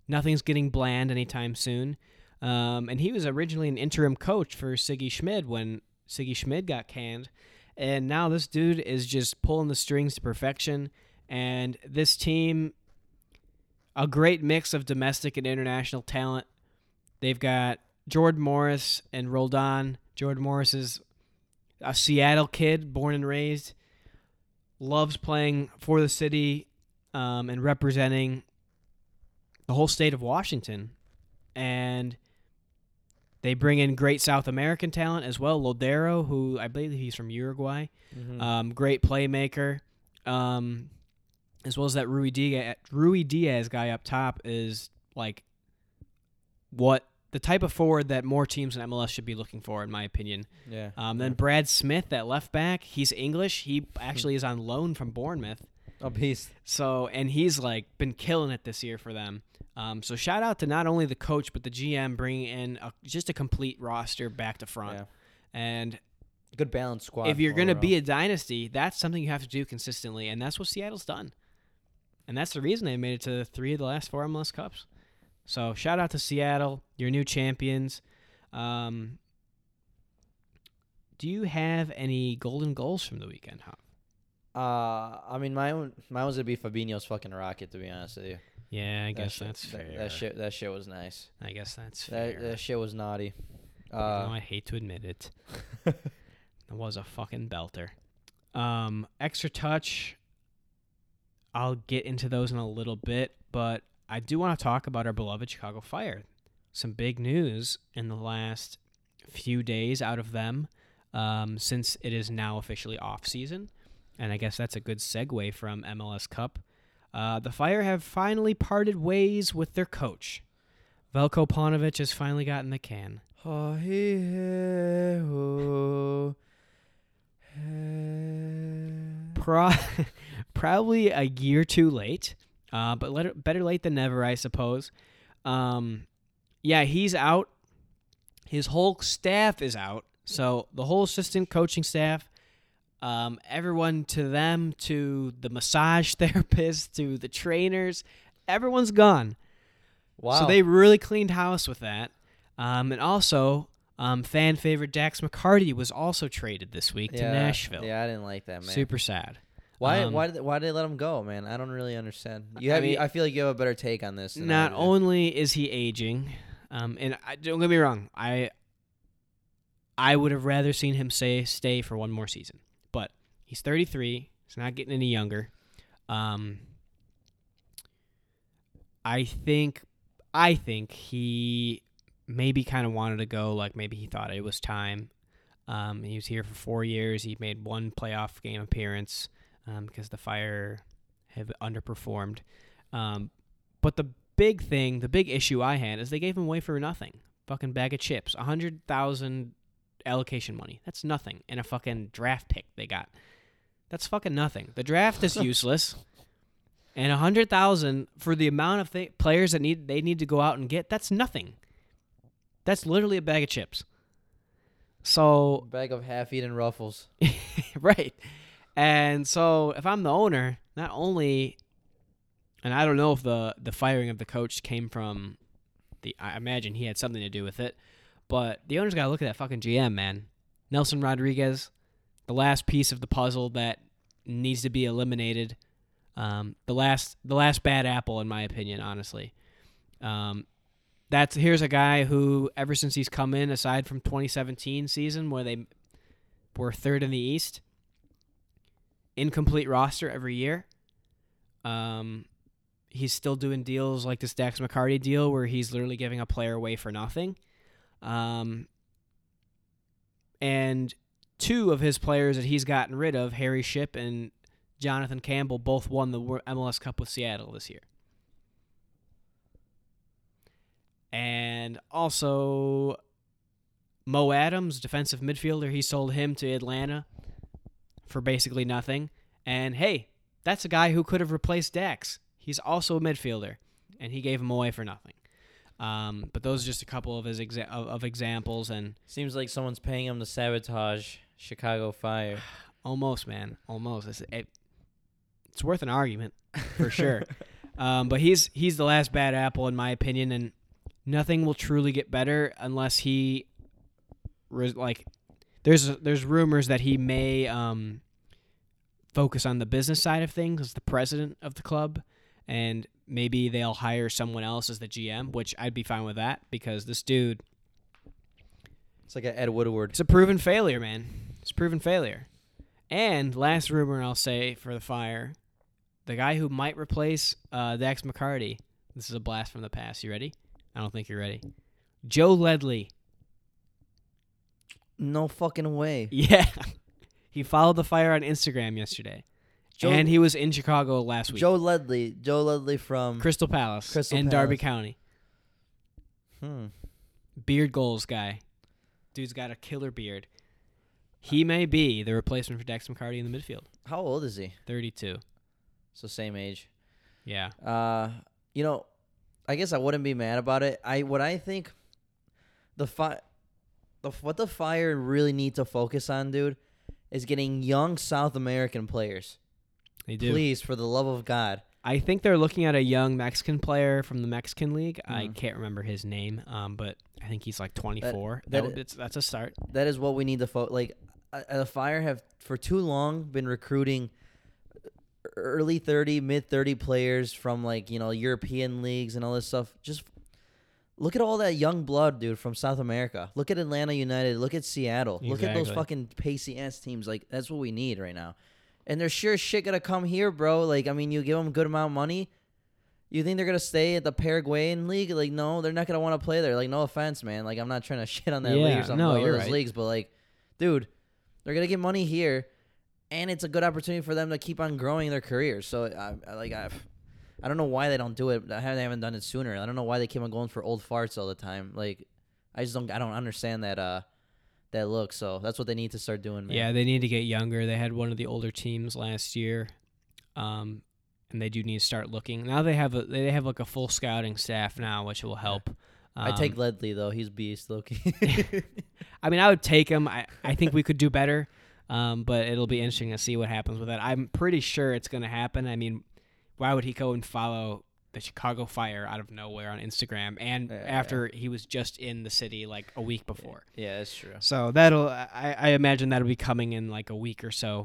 Nothing's getting bland anytime soon. And he was originally an interim coach for Siggy Schmid when Siggy Schmid got canned. And now this dude is just pulling the strings to perfection. And this team, a great mix of domestic and international talent. They've got Jordan Morris and Roldan. Jordan Morris is a Seattle kid, born and raised. Loves playing for the city and representing the whole state of Washington. And they bring in great South American talent as well. Lodero, who I believe he's from Uruguay. Mm-hmm. Great playmaker. As well as that Rui Diaz guy up top is like what the type of forward that more teams in MLS should be looking for, in my opinion. Yeah. Then Brad Smith, that left back, he's English. He actually is on loan from Bournemouth. A beast. So, and he's like been killing it this year for them. So shout out to not only the coach but the GM bringing in just a complete roster back to front. Yeah. And Good balanced squad. if you're going to overall. be a dynasty, that's something you have to do consistently, and that's what Seattle's done. And that's the reason they made it to 3 of the last 4 MLS Cups. So shout out to Seattle, your new champions. Do you have any golden goals from the weekend, Hop? I mean, mine was gonna be Fabinho's fucking rocket. To be honest with you, Yeah, I That guess shit- that's fair. That shit was nice. I guess that's fair. That shit was naughty. No, I hate to admit it. It was a fucking belter. Extra touch, I'll get into those in a little bit, but I do want to talk about our beloved Chicago Fire. Some big news in the last few days out of them, since it is now officially off season, and I guess that's a good segue from MLS Cup. The Fire have finally parted ways with their coach. Veljko Paunovic has finally gotten the can. Probably a year too late, but better late than never, I suppose. Yeah, he's out. His whole staff is out. So the whole assistant coaching staff, everyone to them, to the massage therapist, to the trainers, everyone's gone. Wow. So they really cleaned house with that. And also, fan favorite Dax McCarty was also traded this week to Nashville. Yeah, I didn't like that, man. Super sad. Why did they let him go, man? I don't really understand. I feel like you have a better take on this. Than Not I do. only is he aging, and don't get me wrong, I would have rather seen him stay for one more season, but he's 33. He's not getting any younger. I think he maybe kind of wanted to go. Like maybe he thought it was time. He was here for 4 years. He made one playoff game appearance because the Fire have underperformed. But the big issue I had is they gave him away for nothing. Fucking bag of chips. 100,000 allocation money. That's nothing. And a fucking draft pick they got. That's fucking nothing. The draft is useless. And 100,000 for the amount of players that they need to go out and get, that's nothing. That's literally a bag of chips. So Bag of half-eaten Ruffles. right. And so if I'm the owner, not only, and I don't know if the firing of the coach came from I imagine he had something to do with it, but the owner's got to look at that fucking GM, man. Nelson Rodriguez, the last piece of the puzzle that needs to be eliminated. The last bad apple, in my opinion, honestly. Here's a guy who, ever since he's come in, aside from 2017 season where they were third in the East, incomplete roster every year. He's still doing deals like this Dax McCarty deal where he's literally giving a player away for nothing. And 2 of his players that he's gotten rid of, Harry Shipp and Jonathan Campbell, both won the MLS Cup with Seattle this year. And also Mo Adams, defensive midfielder, he sold him to Atlanta for basically nothing. And hey, that's a guy who could have replaced Dax. He's also a midfielder, and he gave him away for nothing. But those are just a couple of his examples. And Seems like someone's paying him to sabotage Chicago Fire. almost, man, almost. It's worth an argument for sure. But he's the last bad apple in my opinion, and nothing will truly get better unless he there's rumors that he may focus on the business side of things as the president of the club, and maybe they'll hire someone else as the GM, which I'd be fine with that because this dude, It's like an Ed Woodward. it's a proven failure, man. It's a proven failure. And last rumor I'll say for the Fire, the guy who might replace Dax McCarty. This is a blast from the past. You ready? I don't think you're ready. Joe Ledley. No fucking way. Yeah. He followed the Fire on Instagram yesterday. And he was in Chicago last week. Joe Ledley from Crystal Palace and Darby County. Beard goals guy. Dude's got a killer beard. He may be the replacement for Dax McCarty in the midfield. How old is he? 32. So same age. Yeah. I guess I wouldn't be mad about it. What I think what the Fire really need to focus on, dude, is getting young South American players. They do. Please, for the love of God. I think they're looking at a young Mexican player from the Mexican League. I can't remember his name, but I think he's like 24. That's a start. That is what we need to focus. The Fire have for too long been recruiting early 30, mid 30 players from European leagues and all this stuff. Just look at all that young blood, dude, from South America. Look at Atlanta United. Look at Seattle. Exactly. Look at those fucking pacey ass teams. That's what we need right now. And they're sure as shit gonna come here, bro. You give them a good amount of money. You think they're gonna stay at the Paraguayan league? No, they're not gonna want to play there. No offense, man. I'm not trying to shit on that league or something. No, you're those right. leagues, but dude, they're gonna get money here, and it's a good opportunity for them to keep on growing their careers. So I don't know why they don't do it. They haven't done it sooner. I don't know why they keep on going for old farts all the time. I don't understand that look. So that's what they need to start doing, man. Yeah, they need to get younger. They had one of the older teams last year, and they do need to start looking. Now they have a full scouting staff now, which will help. I take Ledley though; he's beast, Loki. I mean, I would take him. I think we could do better, but it'll be interesting to see what happens with that. I'm pretty sure it's going to happen. I mean, why would he go and follow the Chicago Fire out of nowhere on Instagram and after he was just in the city a week before? Yeah, that's true. So I imagine that'll be coming in a week or so.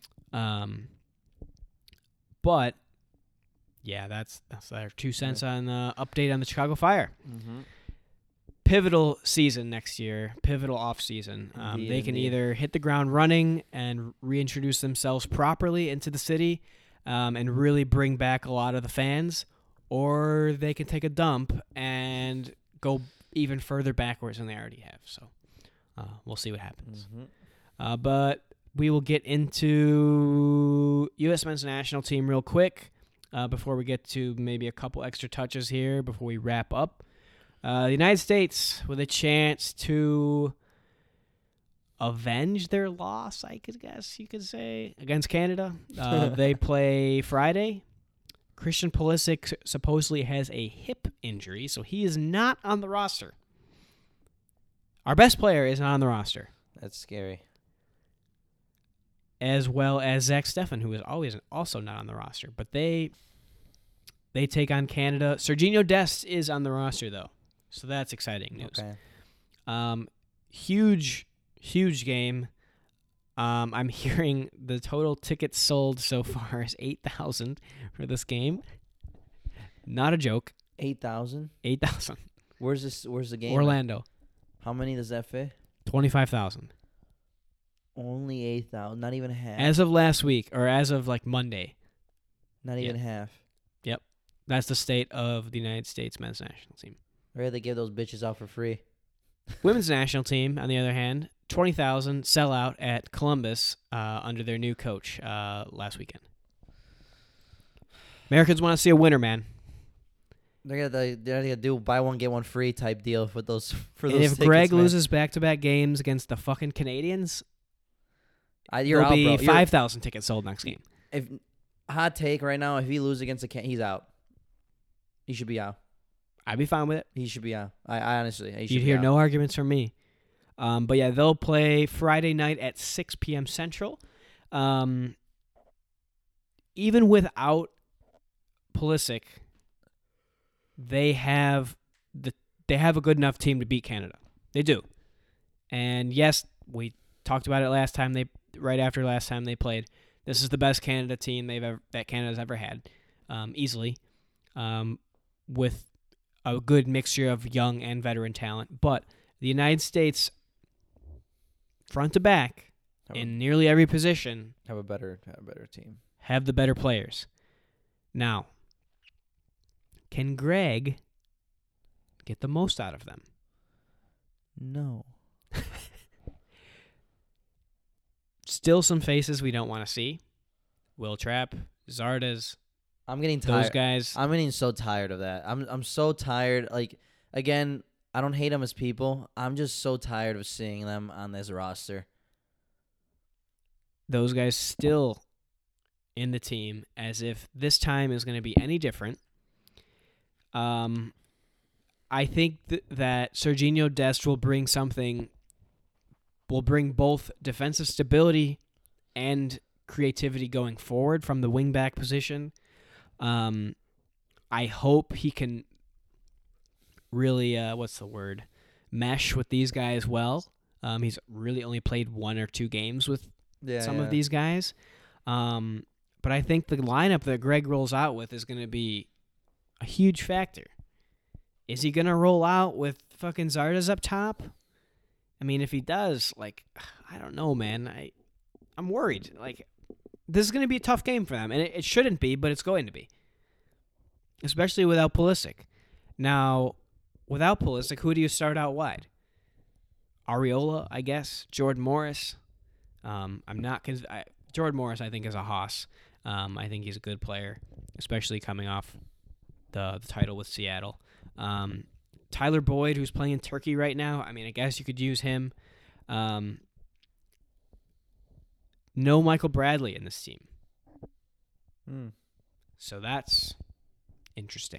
But yeah, that's our 2 cents on update on the Chicago Fire. Mm-hmm. Pivotal season next year, pivotal off season. They can either hit the ground running and reintroduce themselves properly into the city and really bring back a lot of the fans, or they can take a dump and go even further backwards than they already have. So we'll see what happens. Mm-hmm. But we will get into U.S. men's national team real quick before we get to maybe a couple extra touches here before we wrap up. The United States with a chance to avenge their loss, I guess you could say, against Canada. They play Friday. Christian Pulisic supposedly has a hip injury, so he is not on the roster. Our best player is not on the roster. That's scary. As well as Zach Steffen, who is always also not on the roster. But they take on Canada. Serginho Dest is on the roster, though. So that's exciting news. Okay. Huge game. I'm hearing the total tickets sold so far is 8,000 for this game. Not a joke. 8,000? 8,000. Where's the game? Orlando. How many does that fit? 25,000. Only 8,000. Not even half. As of last week, or as of Monday. Not even half. Yep. That's the state of the United States men's national team. Or they give those bitches out for free. Women's national team, on the other hand, 20,000 sellout at Columbus under their new coach last weekend. Americans want to see a winner, man. They're gonna do buy one get one free type deal for those And if tickets, Greg man. loses back-to-back games against the fucking Canadians, You're there'll out, be bro. 5,000 tickets sold next game. If hot take right now, if he loses against he's out. He should be out. I'd be fine with it. He should be out. I honestly, he should You'd be hear out. no arguments from me. But yeah, they'll play Friday night at 6 p.m. Central. Even without Pulisic, they have a good enough team to beat Canada. They do. And yes, we talked about it right after last time they played. This is the best Canada team that Canada's ever had, easily, with a good mixture of young and veteran talent. But the United States, front to back, in nearly every position, have a better team. Have the better players. Now, can Greg get the most out of them? No. Still some faces we don't want to see. Will Trapp, Zardes. I'm getting tired. Those guys. I'm getting so tired of that. I'm so tired. Like, again, I don't hate them as people. I'm just so tired of seeing them on this roster. Those guys still in the team as if this time is going to be any different. I think that Sergiño Dest will bring both defensive stability and creativity going forward from the wingback position. I hope he can really, mesh with these guys well. He's really only played 1 or 2 games with some of these guys. But I think the lineup that Greg rolls out with is going to be a huge factor. Is he going to roll out with fucking Zardes up top? I mean, if he does, I don't know, man. I'm worried. This is going to be a tough game for them, and it shouldn't be, but it's going to be, especially without Pulisic. Now, without Pulisic, who do you start out wide? Areola, I guess. Jordan Morris. I'm not Jordan Morris, I think, is a hoss. I think he's a good player, especially coming off the title with Seattle. Tyler Boyd, who's playing in Turkey right now. I mean, I guess you could use him. No Michael Bradley in this team. So that's interesting.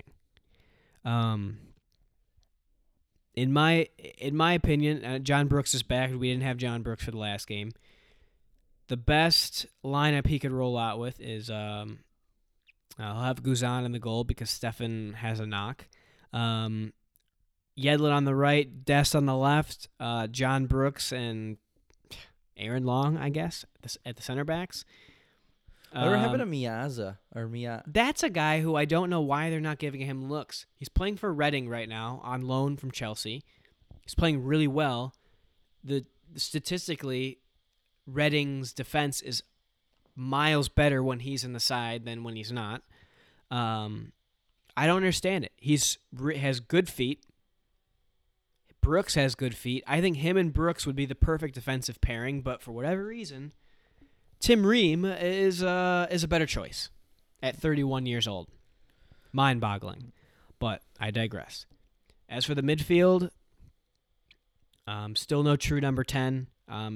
In my opinion, John Brooks is back. We didn't have John Brooks for the last game. The best lineup he could roll out with is I'll have Guzan in the goal because Stefan has a knock. Yedlin on the right, Dest on the left, John Brooks and Aaron Long, I guess, at the center backs. Whatever happened to Miazza or Mia? That's a guy who I don't know why they're not giving him looks. He's playing for Reading right now on loan from Chelsea. He's playing really well. Statistically, Reading's defense is miles better when he's in the side than when he's not. I don't understand it. Has good feet. Brooks has good feet. I think him and Brooks would be the perfect defensive pairing, but for whatever reason, Tim Ream is a better choice at 31 years old. Mind-boggling, but I digress. As for the midfield, still no true number 10.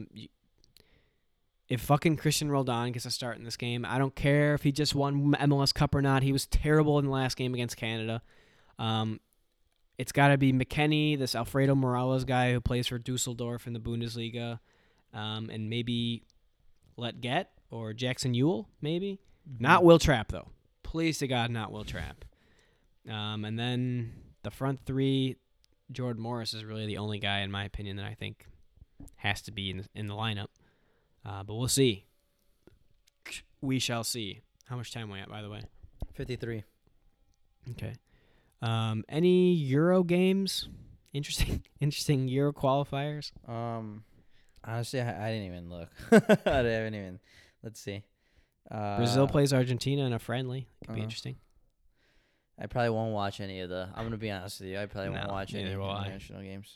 If fucking Christian Roldan gets a start in this game, I don't care if he just won MLS Cup or not. He was terrible in the last game against Canada. It's got to be McKennie, this Alfredo Morales guy who plays for Dusseldorf in the Bundesliga, and maybe Letget or Jackson Ewell, maybe. Mm-hmm. Not Will Trapp, though. Please to God, not Will Trapp. And then the front three, Jordan Morris is really the only guy, in my opinion, that I think has to be in the lineup. But we'll see. We shall see. How much time are we at, by the way? 53. Okay. Any Euro games? Interesting Euro qualifiers? Honestly, I didn't even look. Let's see. Brazil plays Argentina in a friendly. Could be interesting. I probably won't watch any of I'm going to be honest with you. I probably won't watch any international games.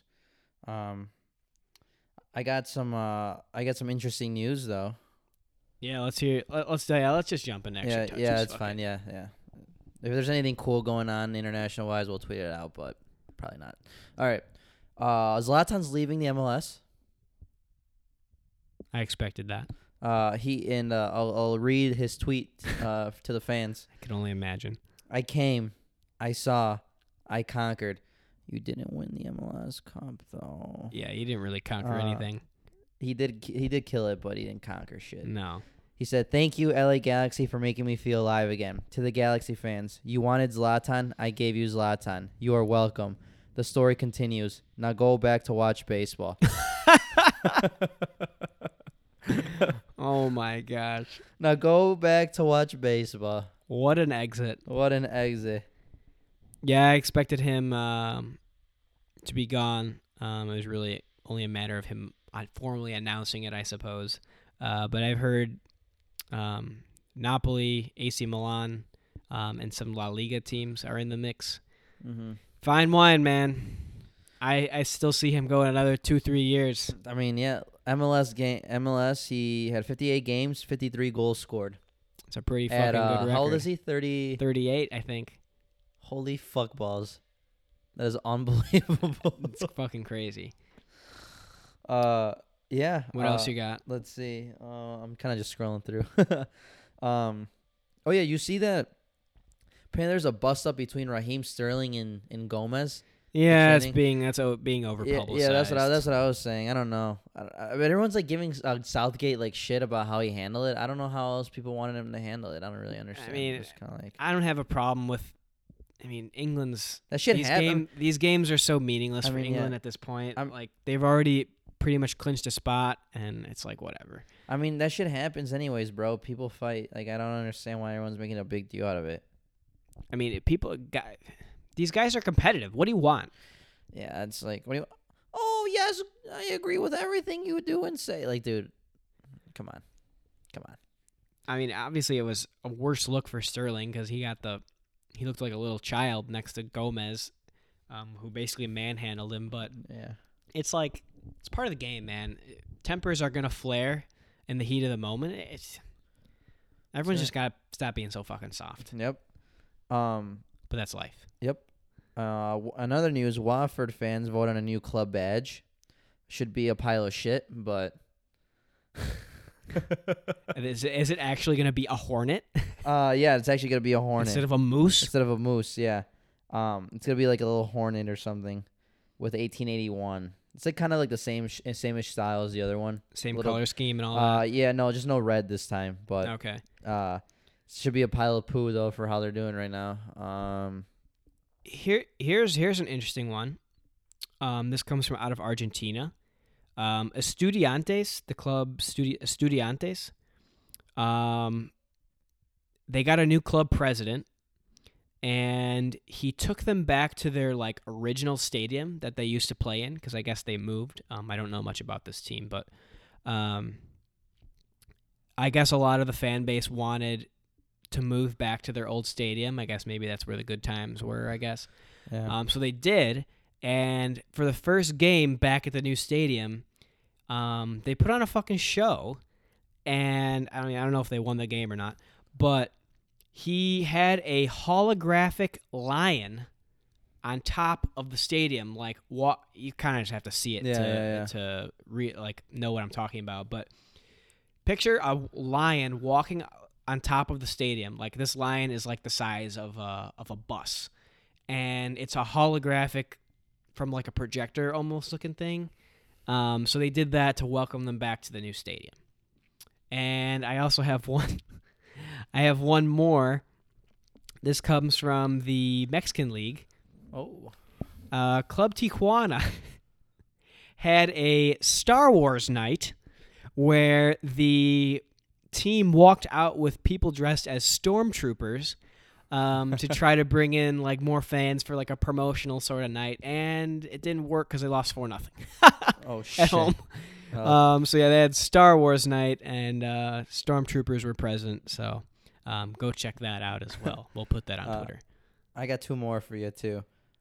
I got some interesting news though. Yeah, let's hear. Let's just jump in. Actually, yeah, it's fine. Yeah. If there's anything cool going on international wise, we'll tweet it out, but probably not. All right. Zlatan's leaving the MLS. I expected that. I'll read his tweet to the fans. I can only imagine. I came, I saw, I conquered. You didn't win the MLS Cup though. Yeah, he didn't really conquer anything. He did kill it, but he didn't conquer shit. No. He said, "Thank you, LA Galaxy, for making me feel alive again. To the Galaxy fans, you wanted Zlatan. I gave you Zlatan. You are welcome. The story continues. Now go back to watch baseball." Oh my gosh. Now go back to watch baseball. What an exit. What an exit. Yeah, I expected him to be gone. It was really only a matter of him formally announcing it, I suppose. But I've heard Napoli, AC Milan, and some La Liga teams are in the mix. Mm-hmm. Fine wine, man. I still see him going another 2-3 years. I mean, yeah, MLS, he had 58 games, 53 goals scored. It's a pretty fucking good record. How old is he? 30. 38, I think. Holy fuck balls. That is unbelievable. It's fucking crazy. Yeah. What else you got? Let's see. I'm kind of just scrolling through. Oh yeah, you see that? Apparently, there's a bust up between Raheem Sterling and Gomez. Yeah, that's being over publicized. Yeah, that's what I was saying. I don't know. But everyone's like giving Southgate like shit about how he handled it. I don't know how else people wanted him to handle it. I don't really understand. I mean, it's kind of like, I don't have a problem with. I mean, England's that shit these games are so meaningless for England at this point. Like they've already pretty much clinched a spot, and it's like whatever. I mean, that shit happens anyways, bro. People fight. Like I don't understand why everyone's making a big deal out of it. I mean, these guys are competitive. What do you want? Yeah, it's like, what do you? Oh yes, I agree with everything you do and say. Like, dude, come on. I mean, obviously it was a worse look for Sterling because he looked like a little child next to Gomez, who basically manhandled him. But yeah, it's like it's part of the game, man. Tempers are gonna flare in the heat of the moment. Everyone's just gotta stop being so fucking soft. Yep. But that's life. Yep. Another news: Watford fans vote on a new club badge. Should be a pile of shit, but is it actually gonna be a hornet? Yeah, it's actually gonna be a hornet instead of a moose. Yeah. It's gonna be like a little hornet or something with 1881. It's like kind of like the same-ish style as the other one. Same color scheme and all that. Yeah, no, just no red this time. But okay. Should be a pile of poo though for how they're doing right now. Here's an interesting one. This comes from out of Argentina. Estudiantes, the club Estudiantes. They got a new club president, and he took them back to their like original stadium that they used to play in because I guess they moved. I don't know much about this team, but I guess a lot of the fan base wanted to move back to their old stadium. I guess maybe that's where the good times were, I guess. Yeah. So they did, and for the first game back at the new stadium, they put on a fucking show, and I don't know if they won the game or not, but he had a holographic lion on top of the stadium. Like, what you kind of just have to see it to know what I'm talking about. But picture a lion walking on top of the stadium. Like, this lion is like the size of a bus, and it's a holographic from like a projector almost looking thing. So they did that to welcome them back to the new stadium. And I also have one. I have one more. This comes from the Mexican League. Oh. Club Tijuana had a Star Wars night where the team walked out with people dressed as stormtroopers to try to bring in like more fans for like a promotional sort of night, and it didn't work because they lost 4-0. Oh shit! At home. So yeah, they had Star Wars night, and stormtroopers were present. So go check that out as well. We'll put that on Twitter. I got two more for you too.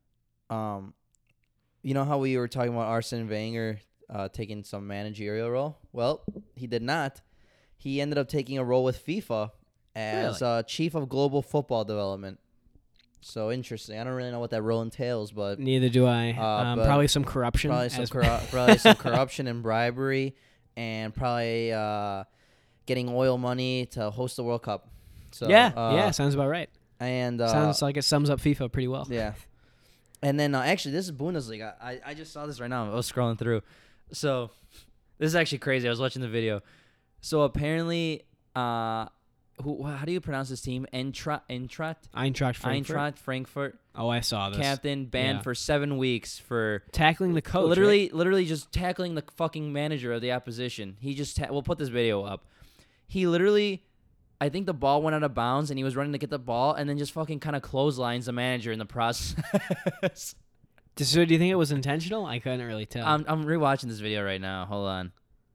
You know how we were talking about Arsene Wenger taking some managerial role? Well, he did not. He ended up taking a role with FIFA as chief of global football development. So interesting. I don't really know what that role entails, but neither do I. Probably some corruption. Probably some corruption and bribery, and probably getting oil money to host the World Cup. So yeah, sounds about right. And sounds like it sums up FIFA pretty well. Yeah. And then actually, this is Bundesliga. I just saw this right now. I was scrolling through. So this is actually crazy. I was watching the video. So apparently, How do you pronounce this team? Eintracht Frankfurt. Frankfurt. Oh, I saw this. Captain banned for 7 weeks for tackling the coach. Literally just tackling the fucking manager of the opposition. He just we'll put this video up. He literally, I think the ball went out of bounds and he was running to get the ball and then just fucking kind of clotheslines the manager in the process. So do you think it was intentional? I couldn't really tell. I'm rewatching this video right now. Hold on.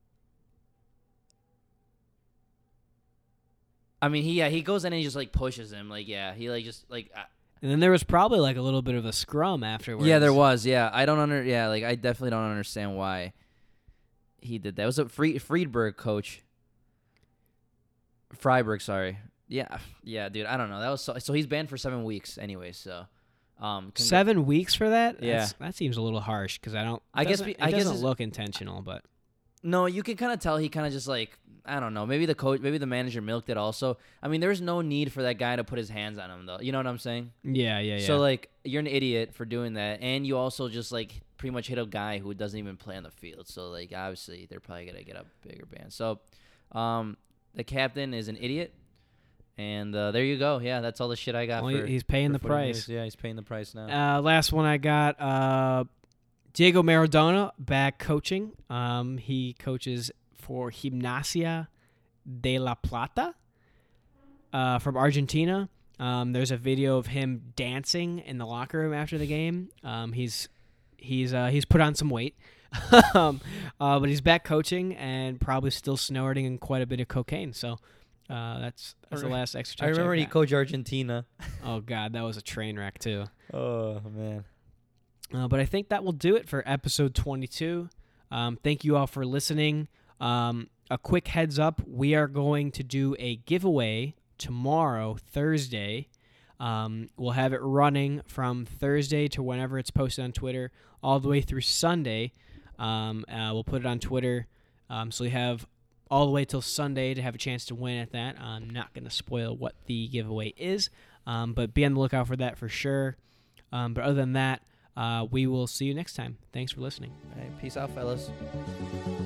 I mean, he goes in and he just like pushes him, like he like just like. And then there was probably like a little bit of a scrum afterwards. Yeah, there was. Yeah, I definitely don't understand why he did that. It was a Friedberg coach. Freiburg, sorry. Yeah, dude. I don't know. That was so he's banned for 7 weeks anyway. So, 7 weeks for that? Yeah, that seems a little harsh because I guess it doesn't look intentional, but. No, you can kind of tell he kind of just like, I don't know, maybe the manager milked it also. I mean, there's no need for that guy to put his hands on him though. You know what I'm saying? Yeah. So like, you're an idiot for doing that, and you also just like pretty much hit a guy who doesn't even play on the field. So like, obviously they're probably gonna get a bigger ban. So, the captain is an idiot, and there you go. Yeah, that's all the shit I got. Well, he's paying the price. Yeah, he's paying the price now. Last one I got. Diego Maradona back coaching. He coaches for Gimnasia de La Plata from Argentina. There's a video of him dancing in the locker room after the game. He's put on some weight, but he's back coaching and probably still snorting quite a bit of cocaine. So that's the last extra. I remember when he coached Argentina. Oh God, that was a train wreck too. Oh man. But I think that will do it for episode 22. Thank you all for listening. A quick heads up, we are going to do a giveaway tomorrow, Thursday. We'll have it running from Thursday to whenever it's posted on Twitter, all the way through Sunday. We'll put it on Twitter. So you have all the way till Sunday to have a chance to win at that. I'm not going to spoil what the giveaway is, but be on the lookout for that for sure. But other than that, we will see you next time. Thanks for listening. All right, peace out, fellas.